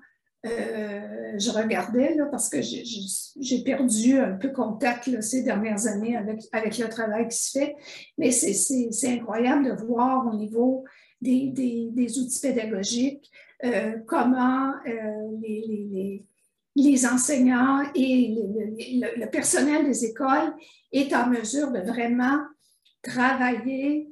euh, je regardais là, parce que j'ai perdu un peu contact là, ces dernières années avec, avec le travail qui se fait, mais c'est incroyable de voir au niveau des, des, des outils pédagogiques euh, comment euh, les, les, les, les enseignants et les, le, le personnel des écoles est en mesure de vraiment travailler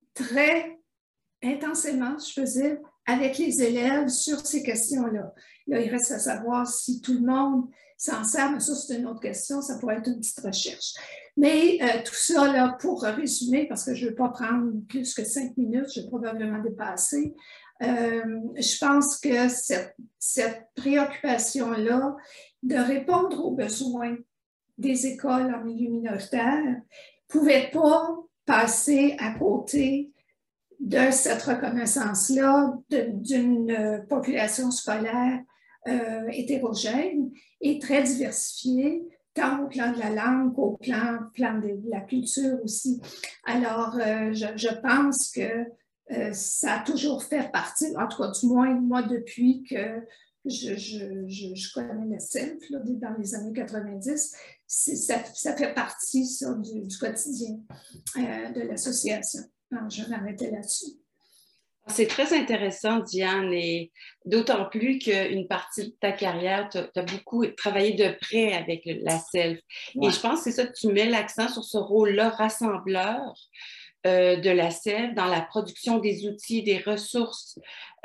très intensément, je peux dire, avec les élèves sur ces questions-là. Là, il reste à savoir si tout le monde s'en sert, mais ça, c'est une autre question, ça pourrait être une petite recherche. Mais euh, tout ça, là, pour résumer, parce que je ne veux pas prendre plus que cinq minutes, je vais probablement dépasser, euh, je pense que cette, cette préoccupation-là de répondre aux besoins des écoles en milieu minoritaire ne pouvait pas passer à côté de cette reconnaissance-là d'une population scolaire euh, hétérogène et très diversifiée, tant au plan de la langue qu'au plan, plan de la culture aussi. Alors, euh, je, je pense que euh, ça a toujours fait partie, en tout cas du moins moi depuis que je, je, je, je connais le C E L F là, dans les années quatre-vingt-dix, ça, ça fait partie ça, du, du quotidien euh, de l'association. Alors, je vais m'arrêter là-dessus. C'est très intéressant, Diane, et d'autant plus qu'une partie de ta carrière, tu as beaucoup travaillé de près avec la C E L F. Ouais. Et je pense que c'est ça que tu mets l'accent sur ce rôle-là rassembleur euh, de la C E L F dans la production des outils, des ressources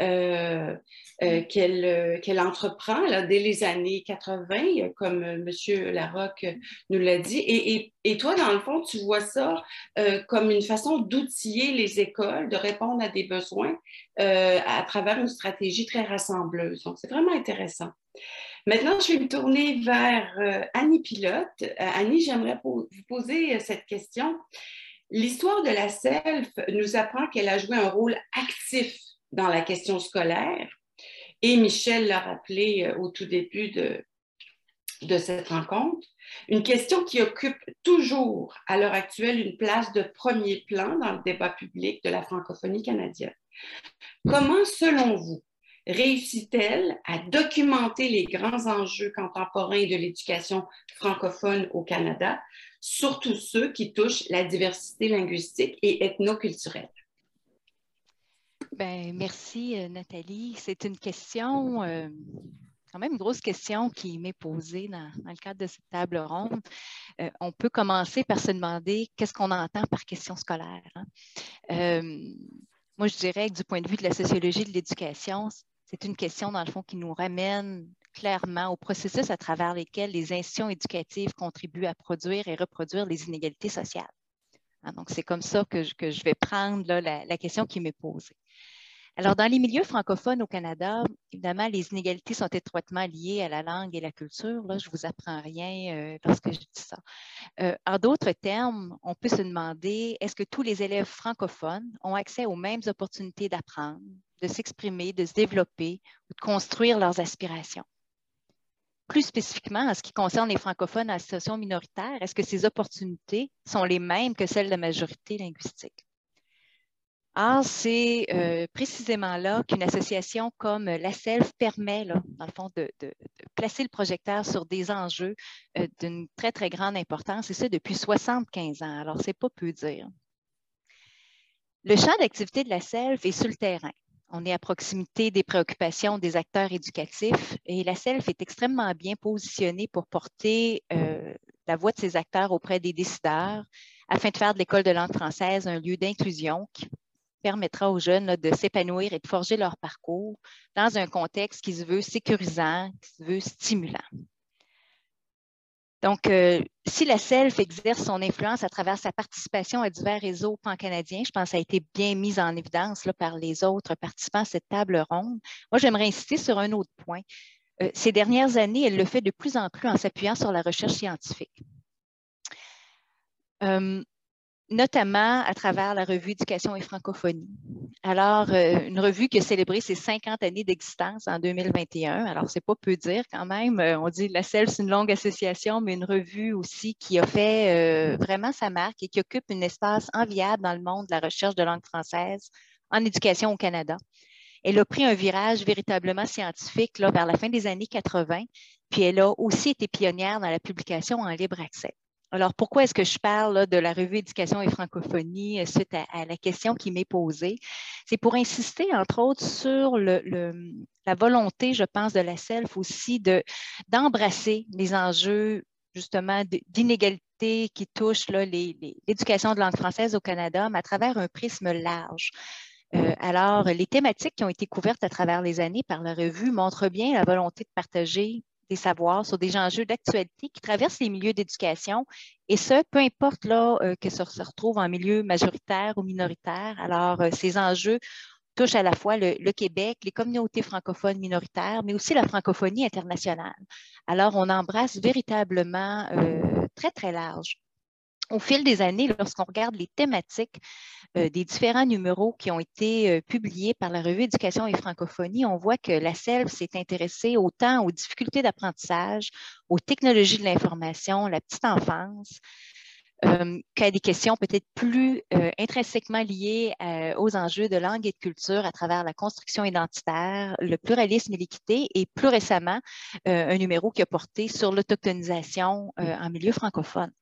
euh, euh, qu'elle euh, qu'elle entreprend là, dès les années quatre-vingt, comme M. Larocque nous l'a dit. Et, et, et toi, dans le fond, tu vois ça euh, comme une façon d'outiller les écoles, de répondre à des besoins euh, à travers une stratégie très rassembleuse. Donc, c'est vraiment intéressant. Maintenant, je vais me tourner vers euh, Annie Pilote. Euh, Annie, j'aimerais po vous poser cette question. L'histoire de la C E L F nous apprend qu'elle a joué un rôle actif dans la question scolaire. Et Michel l'a rappelé euh, au tout début de, de cette rencontre. Une question qui occupe toujours, à l'heure actuelle, une place de premier plan dans le débat public de la francophonie canadienne. Comment, selon vous, réussit-elle à documenter les grands enjeux contemporains de l'éducation francophone au Canada, surtout ceux qui touchent la diversité linguistique et ethnoculturelle? Bien, merci, Nathalie. C'est une question, euh, quand même une grosse question qui m'est posée dans, dans le cadre de cette table ronde. Euh, on peut commencer par se demander qu'est-ce qu'on entend par question scolaire. Hein? Euh, moi, je dirais que du point de vue de la sociologie de l'éducation, c'est une question, dans le fond, qui nous ramène clairement au processus à travers lesquels les institutions éducatives contribuent à produire et reproduire les inégalités sociales. Hein, donc, c'est comme ça que je, que je vais prendre là, la, la question qui m'est posée. Alors, dans les milieux francophones au Canada, évidemment, les inégalités sont étroitement liées à la langue et la culture. Là, je ne vous apprends rien euh, lorsque je dis ça. Euh, en d'autres termes, on peut se demander, est-ce que tous les élèves francophones ont accès aux mêmes opportunités d'apprendre, de s'exprimer, de se développer ou de construire leurs aspirations? Plus spécifiquement, en ce qui concerne les francophones en situation minoritaire, est-ce que ces opportunités sont les mêmes que celles de la majorité linguistique? Or, c'est euh, précisément là qu'une association comme la C E L F permet, là, dans le fond, de, de, de placer le projecteur sur des enjeux euh, d'une très, très grande importance, et ça depuis soixante-quinze ans. Alors, c'est pas peu dire. Le champ d'activité de la C E L F est sur le terrain. On est à proximité des préoccupations des acteurs éducatifs et la C E L F est extrêmement bien positionnée pour porter euh, la voix de ces acteurs auprès des décideurs afin de faire de l'École de langue française un lieu d'inclusion qui permettra aux jeunes là, de s'épanouir et de forger leur parcours dans un contexte qui se veut sécurisant, qui se veut stimulant. Donc, euh, si la C E L F exerce son influence à travers sa participation à divers réseaux pan-canadiens, je pense que ça a été bien mis en évidence là, par les autres participants à cette table ronde. Moi, j'aimerais insister sur un autre point. Euh, ces dernières années, elle le fait de plus en plus en s'appuyant sur la recherche scientifique. Euh, notamment à travers la revue Éducation et francophonie. Alors, euh, une revue qui a célébré ses cinquante années d'existence en deux mille vingt et un. Alors, c'est pas peu dire quand même. Euh, on dit la C E L, c'est une longue association, mais une revue aussi qui a fait euh, vraiment sa marque et qui occupe un espace enviable dans le monde de la recherche de langue française en éducation au Canada. Elle a pris un virage véritablement scientifique là, vers la fin des années quatre-vingt, puis elle a aussi été pionnière dans la publication en libre accès. Alors, pourquoi est-ce que je parle là, de la revue Éducation et francophonie euh, suite à, à la question qui m'est posée? C'est pour insister, entre autres, sur le, le, la volonté, je pense, de la C E L F aussi de, d'embrasser les enjeux, justement, d'inégalité qui touchent l'éducation de langue française au Canada, mais à travers un prisme large. Euh, alors, les thématiques qui ont été couvertes à travers les années par la revue montrent bien la volonté de partager des savoirs sur des enjeux d'actualité qui traversent les milieux d'éducation, et ce, peu importe là, euh, que ça se retrouve en milieu majoritaire ou minoritaire. Alors, euh, ces enjeux touchent à la fois le, le Québec, les communautés francophones minoritaires, mais aussi la francophonie internationale. Alors, on embrasse véritablement euh, très, très large. Au fil des années, lorsqu'on regarde les thématiques euh, des différents numéros qui ont été euh, publiés par la revue Éducation et francophonie, on voit que la C E L F s'est intéressée autant aux difficultés d'apprentissage, aux technologies de l'information, la petite enfance, euh, qu'à des questions peut-être plus euh, intrinsèquement liées euh, aux enjeux de langue et de culture à travers la construction identitaire, le pluralisme et l'équité, et plus récemment, euh, un numéro qui a porté sur l'autochtonisation euh, en milieu francophone.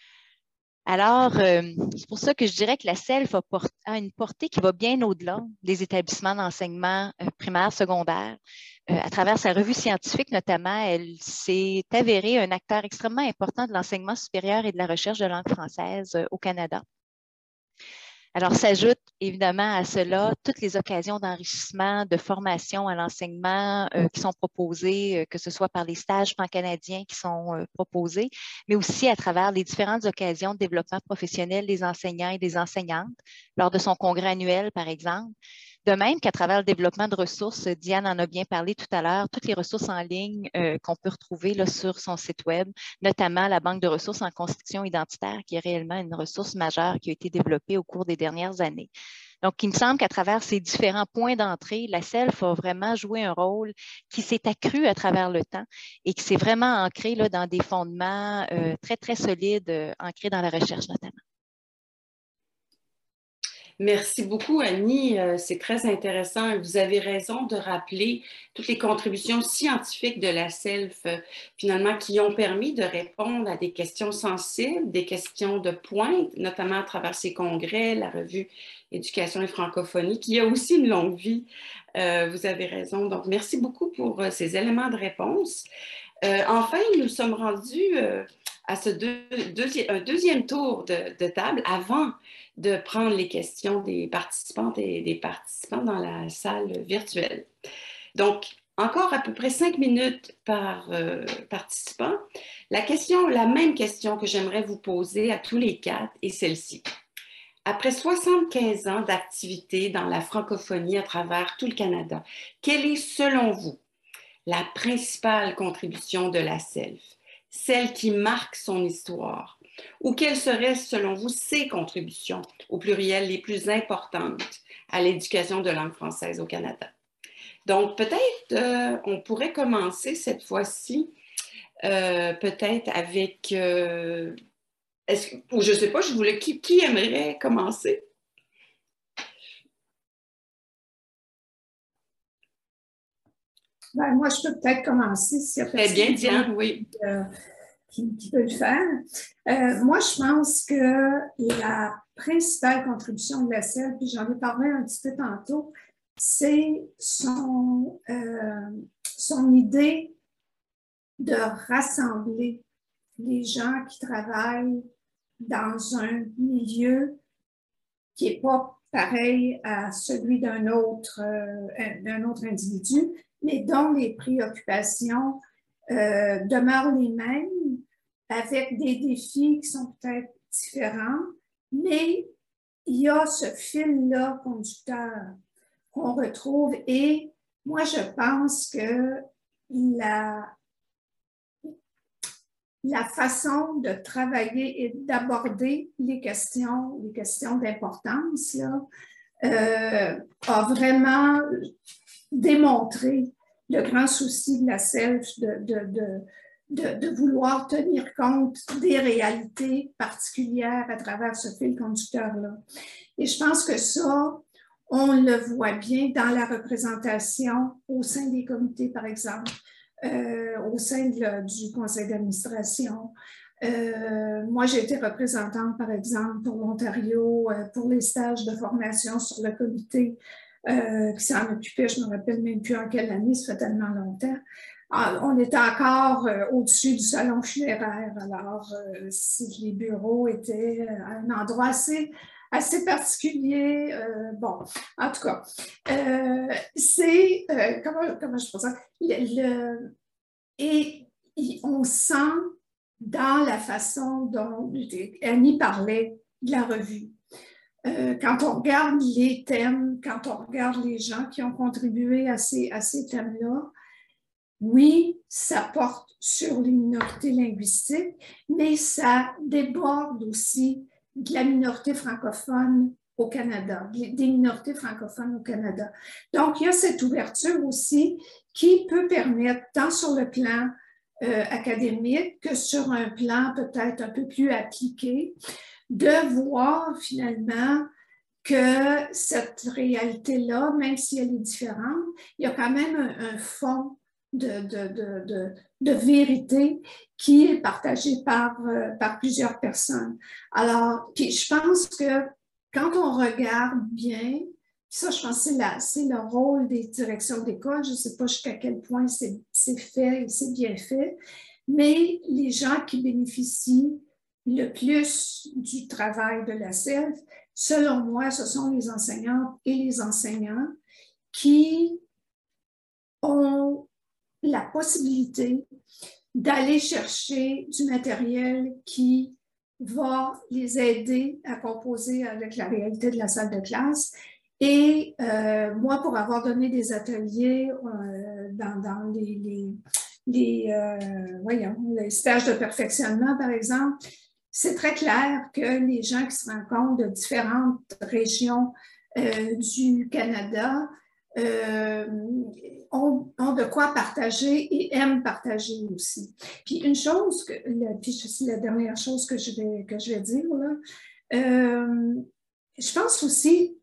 Alors, euh, c'est pour ça que je dirais que la C E L F a, a une portée qui va bien au-delà des établissements d'enseignement euh, primaire, secondaire. Euh, à travers sa revue scientifique, notamment, elle s'est avérée un acteur extrêmement important de l'enseignement supérieur et de la recherche de langue française euh, au Canada. Alors, s'ajoute évidemment à cela toutes les occasions d'enrichissement, de formation à l'enseignement euh, qui sont proposées, euh, que ce soit par les stages pan-canadiens qui sont euh, proposés, mais aussi à travers les différentes occasions de développement professionnel des enseignants et des enseignantes, lors de son congrès annuel, par exemple. De même qu'à travers le développement de ressources, Diane en a bien parlé tout à l'heure, toutes les ressources en ligne euh, qu'on peut retrouver là, sur son site web, notamment la banque de ressources en construction identitaire, qui est réellement une ressource majeure qui a été développée au cours des dernières années. Donc, il me semble qu'à travers ces différents points d'entrée, la C E L F a vraiment joué un rôle qui s'est accru à travers le temps et qui s'est vraiment ancré là, dans des fondements euh, très, très solides, euh, ancrés dans la recherche notamment. Merci beaucoup, Annie. C'est très intéressant. Vous avez raison de rappeler toutes les contributions scientifiques de la C E L F, finalement, qui ont permis de répondre à des questions sensibles, des questions de pointe, notamment à travers ces congrès, la revue Éducation et francophonie, qui a aussi une longue vie. Euh, vous avez raison. Donc, merci beaucoup pour euh, ces éléments de réponse. Euh, enfin, nous sommes rendus euh, à ce deux, deuxi- un deuxième tour de, de table avant de prendre les questions des participantes et des participants dans la salle virtuelle. Donc, encore à peu près cinq minutes par euh, participant. La question, la même question que j'aimerais vous poser à tous les quatre est celle-ci. Après soixante-quinze ans d'activité dans la francophonie à travers tout le Canada, quelle est, selon vous, la principale contribution de la C E L F, celle qui marque son histoire? Ou quelles seraient, selon vous, ses contributions, au pluriel, les plus importantes à l'éducation de langue française au Canada? Donc, peut-être euh, on pourrait commencer cette fois-ci, euh, peut-être avec, euh, est-ce, ou je ne sais pas, je voulais, qui, qui aimerait commencer? Ben, moi, je peux peut-être commencer s'il y a Très bien, Diane, oui. Euh, Qui, qui peut le faire. Euh, moi, je pense que la principale contribution de la C E L F, puis j'en ai parlé un petit peu tantôt, c'est son, euh, son idée de rassembler les gens qui travaillent dans un milieu qui n'est pas pareil à celui d'un autre, euh, d'un autre individu, mais dont les préoccupations euh, demeurent les mêmes, avec des défis qui sont peut-être différents, mais il y a ce fil-là conducteur qu'on retrouve, et moi, je pense que la, la façon de travailler et d'aborder les questions, les questions d'importance, là, euh, a vraiment démontré le grand souci de la S E L F de, de, de, de, de vouloir tenir compte des réalités particulières à travers ce fil conducteur-là. Et je pense que ça, on le voit bien dans la représentation au sein des comités, par exemple, euh, au sein de, du conseil d'administration. Euh, moi, j'ai été représentante, par exemple, pour l'Ontario, euh, pour les stages de formation sur le comité euh, qui s'en occupait, je ne me rappelle même plus en quelle année, ça fait tellement longtemps. Ah, on était encore euh, au-dessus du salon funéraire, alors euh, les bureaux étaient à un endroit assez, assez particulier. Euh, bon, en tout cas, euh, c'est, euh, comment, comment je pense ça? Le, le, et, et on sent dans la façon dont Annie parlait de la revue. Euh, quand on regarde les thèmes, quand on regarde les gens qui ont contribué à ces, à ces thèmes-là, oui, ça porte sur les minorités linguistiques, mais ça déborde aussi de la minorité francophone au Canada, des minorités francophones au Canada. Donc, il y a cette ouverture aussi qui peut permettre, tant sur le plan euh, académique que sur un plan peut-être un peu plus appliqué, de voir finalement que cette réalité-là, même si elle est différente, il y a quand même un, un fond de, de, de, de, de vérité qui est partagé par, euh, par plusieurs personnes. Alors, puis je pense que quand on regarde bien, ça, je pense que c'est, la, c'est le rôle des directions d'école, je ne sais pas jusqu'à quel point c'est, c'est fait et c'est bien fait, mais les gens qui bénéficient le plus du travail de la S E L F, selon moi, ce sont les enseignantes et les enseignants qui ont la possibilité d'aller chercher du matériel qui va les aider à composer avec la réalité de la salle de classe. Et euh, moi, pour avoir donné des ateliers euh, dans, dans les, les, les, euh, voyons, les stages de perfectionnement, par exemple, c'est très clair que les gens qui se rencontrent de différentes régions euh, du Canada euh, ont, ont de quoi partager et aiment partager aussi. Puis une chose, que, puis c'est la dernière chose que je vais, que je vais dire, là, euh, je pense aussi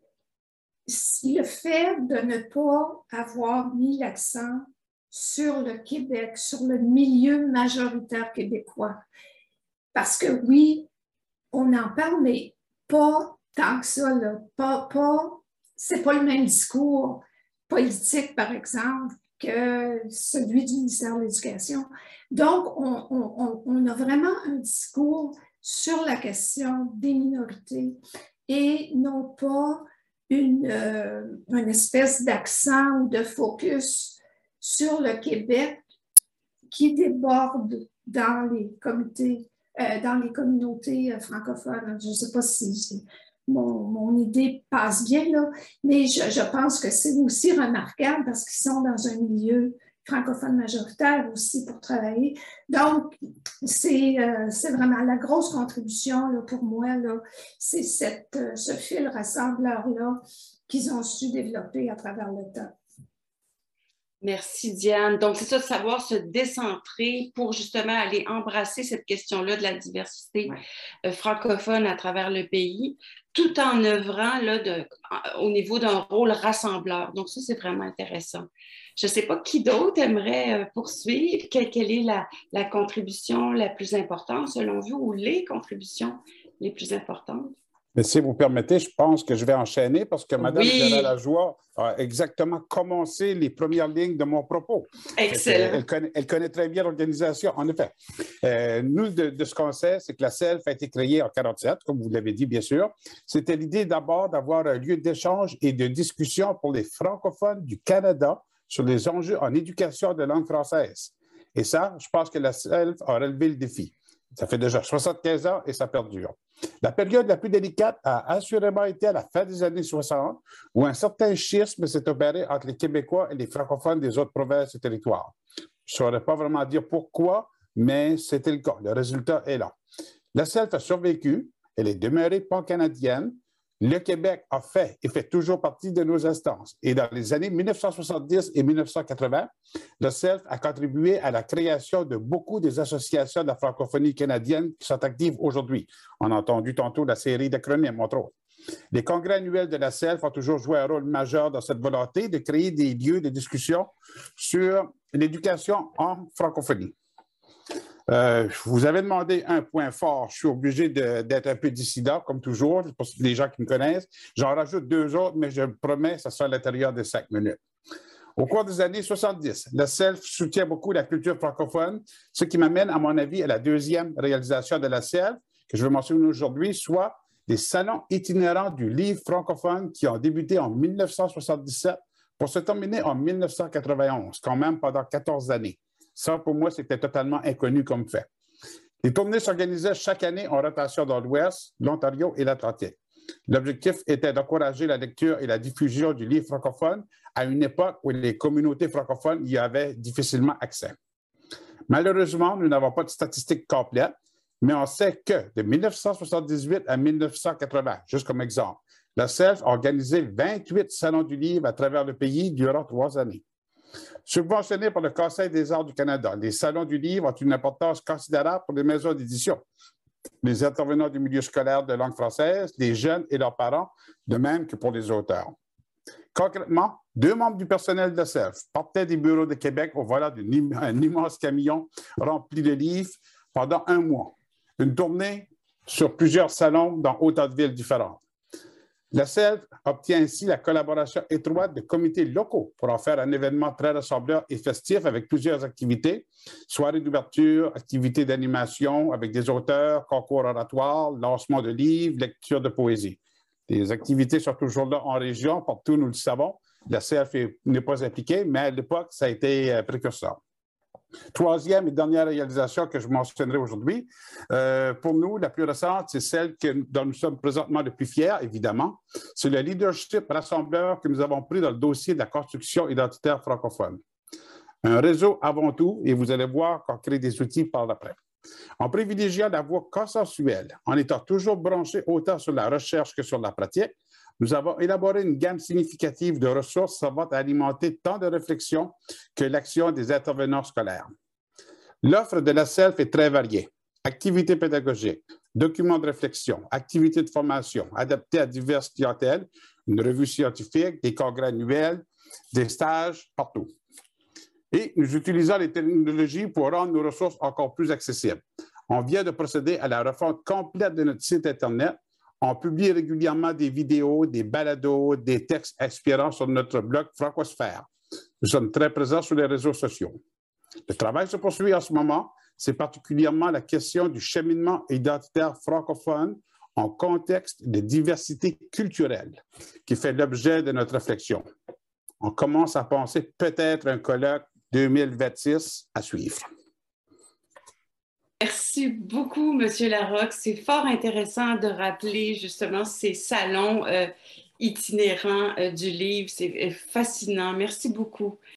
le fait de ne pas avoir mis l'accent sur le Québec, sur le milieu majoritaire québécois. Parce que oui, on en parle, mais pas tant que ça, là. Pas, pas, c'est pas le même discours politique, par exemple, que celui du ministère de l'Éducation. Donc, on, on, on a vraiment un discours sur la question des minorités et non pas une, euh, une espèce d'accent ou de focus sur le Québec qui déborde dans les comités Euh, dans les communautés euh, francophones. Je ne sais pas si mon, mon idée passe bien, là, mais je, je pense que c'est aussi remarquable parce qu'ils sont dans un milieu francophone majoritaire aussi pour travailler. Donc, c'est euh, c'est vraiment la grosse contribution là, pour moi, là, c'est cette, euh, ce fil rassembleur-là qu'ils ont su développer à travers le temps. Merci, Diane. Donc, c'est ça, de savoir se décentrer pour justement aller embrasser cette question-là de la diversité ouais. euh, francophone à travers le pays, tout en œuvrant là, de, au niveau d'un rôle rassembleur. Donc, ça, c'est vraiment intéressant. Je ne sais pas qui d'autre aimerait euh, poursuivre. Quelle, quelle est la, la contribution la plus importante selon vous ou les contributions les plus importantes? Mais si vous permettez, je pense que je vais enchaîner parce que Mme oui. Isabelle Lajoie a exactement commencé les premières lignes de mon propos. Excellent. Elle connaît, elle connaît très bien l'organisation, en effet. Euh, nous, de, de ce qu'on sait, c'est que la S E L F a été créée en mille neuf cent quarante-sept, comme vous l'avez dit, bien sûr. C'était l'idée d'abord d'avoir un lieu d'échange et de discussion pour les francophones du Canada sur les enjeux en éducation de langue française. Et ça, je pense que la S E L F a relevé le défi. Ça fait déjà soixante-quinze ans et ça perdure. La période la plus délicate a assurément été à la fin des années soixante, où un certain schisme s'est opéré entre les Québécois et les francophones des autres provinces et territoires. Je ne saurais pas vraiment dire pourquoi, mais c'était le cas. Le résultat est là. La S E L F a survécu, elle est demeurée pan-canadienne. Le Québec a fait et fait toujours partie de nos instances. Et dans les années mille neuf cent soixante-dix et mille neuf cent quatre-vingts, le S E L F a contribué à la création de beaucoup des associations de la francophonie canadienne qui sont actives aujourd'hui. On a entendu tantôt la série d'acronymes, entre autres. Les congrès annuels de la S E L F ont toujours joué un rôle majeur dans cette volonté de créer des lieux de discussion sur l'éducation en francophonie. Euh, vous avez demandé un point fort. Je suis obligé d'être un peu dissident, comme toujours, pour les gens qui me connaissent. J'en rajoute deux autres, mais je promets, ça sera à l'intérieur de cinq minutes. Au cours des années soixante-dix, la S E L F soutient beaucoup la culture francophone, ce qui m'amène, à mon avis, à la deuxième réalisation de la S E L F, que je vais mentionner aujourd'hui, soit les salons itinérants du livre francophone qui ont débuté en mille neuf cent soixante-dix-sept pour se terminer en mille neuf cent quatre-vingt-onze, quand même pendant quatorze années. Ça, pour moi, c'était totalement inconnu comme fait. Les tournées s'organisaient chaque année en rotation dans l'Ouest, l'Ontario et l'Atlantique. L'objectif était d'encourager la lecture et la diffusion du livre francophone à une époque où les communautés francophones y avaient difficilement accès. Malheureusement, nous n'avons pas de statistiques complètes, mais on sait que de mille neuf cent soixante-dix-huit à mille neuf cent quatre-vingts, juste comme exemple, la S E L F a organisé vingt-huit salons du livre à travers le pays durant trois années. Subventionnés par le Conseil des arts du Canada, les salons du livre ont une importance considérable pour les maisons d'édition, les intervenants du milieu scolaire de langue française, les jeunes et leurs parents, de même que pour les auteurs. Concrètement, deux membres du personnel de la S E L F partaient des bureaux de Québec au volant d'un immense camion rempli de livres pendant un mois. Une tournée sur plusieurs salons dans autant de villes différentes. La S E L F obtient ainsi la collaboration étroite de comités locaux pour en faire un événement très rassembleur et festif avec plusieurs activités, soirées d'ouverture, activités d'animation avec des auteurs, concours oratoires, lancement de livres, lecture de poésie. Les activités sont toujours là en région, partout nous le savons. La S E L F n'est pas impliquée, mais à l'époque, ça a été précurseur. Troisième et dernière réalisation que je mentionnerai aujourd'hui, euh, pour nous, la plus récente, c'est celle que, dont nous sommes présentement le plus fiers, évidemment. C'est le leadership rassembleur que nous avons pris dans le dossier de la construction identitaire francophone. Un réseau avant tout, et vous allez voir qu'on crée des outils par l'après. En privilégiant la voie consensuelle, en étant toujours branché autant sur la recherche que sur la pratique, nous avons élaboré une gamme significative de ressources servant à alimenter tant de réflexions que l'action des intervenants scolaires. L'offre de la S E L F est très variée. Activités pédagogiques, documents de réflexion, activités de formation adaptées à diverses clientèles, une revue scientifique, des congrès annuels, des stages, partout. Et nous utilisons les technologies pour rendre nos ressources encore plus accessibles. On vient de procéder à la refonte complète de notre site Internet. On publie régulièrement des vidéos, des balados, des textes inspirants sur notre blog Francosphère. Nous sommes très présents sur les réseaux sociaux. Le travail se poursuit en ce moment. C'est particulièrement la question du cheminement identitaire francophone en contexte de diversité culturelle qui fait l'objet de notre réflexion. On commence à penser peut-être un colloque deux mille vingt-six à suivre. Merci beaucoup, M. Larocque. C'est fort intéressant de rappeler justement ces salons euh, itinérants euh, du livre. C'est fascinant. Merci beaucoup.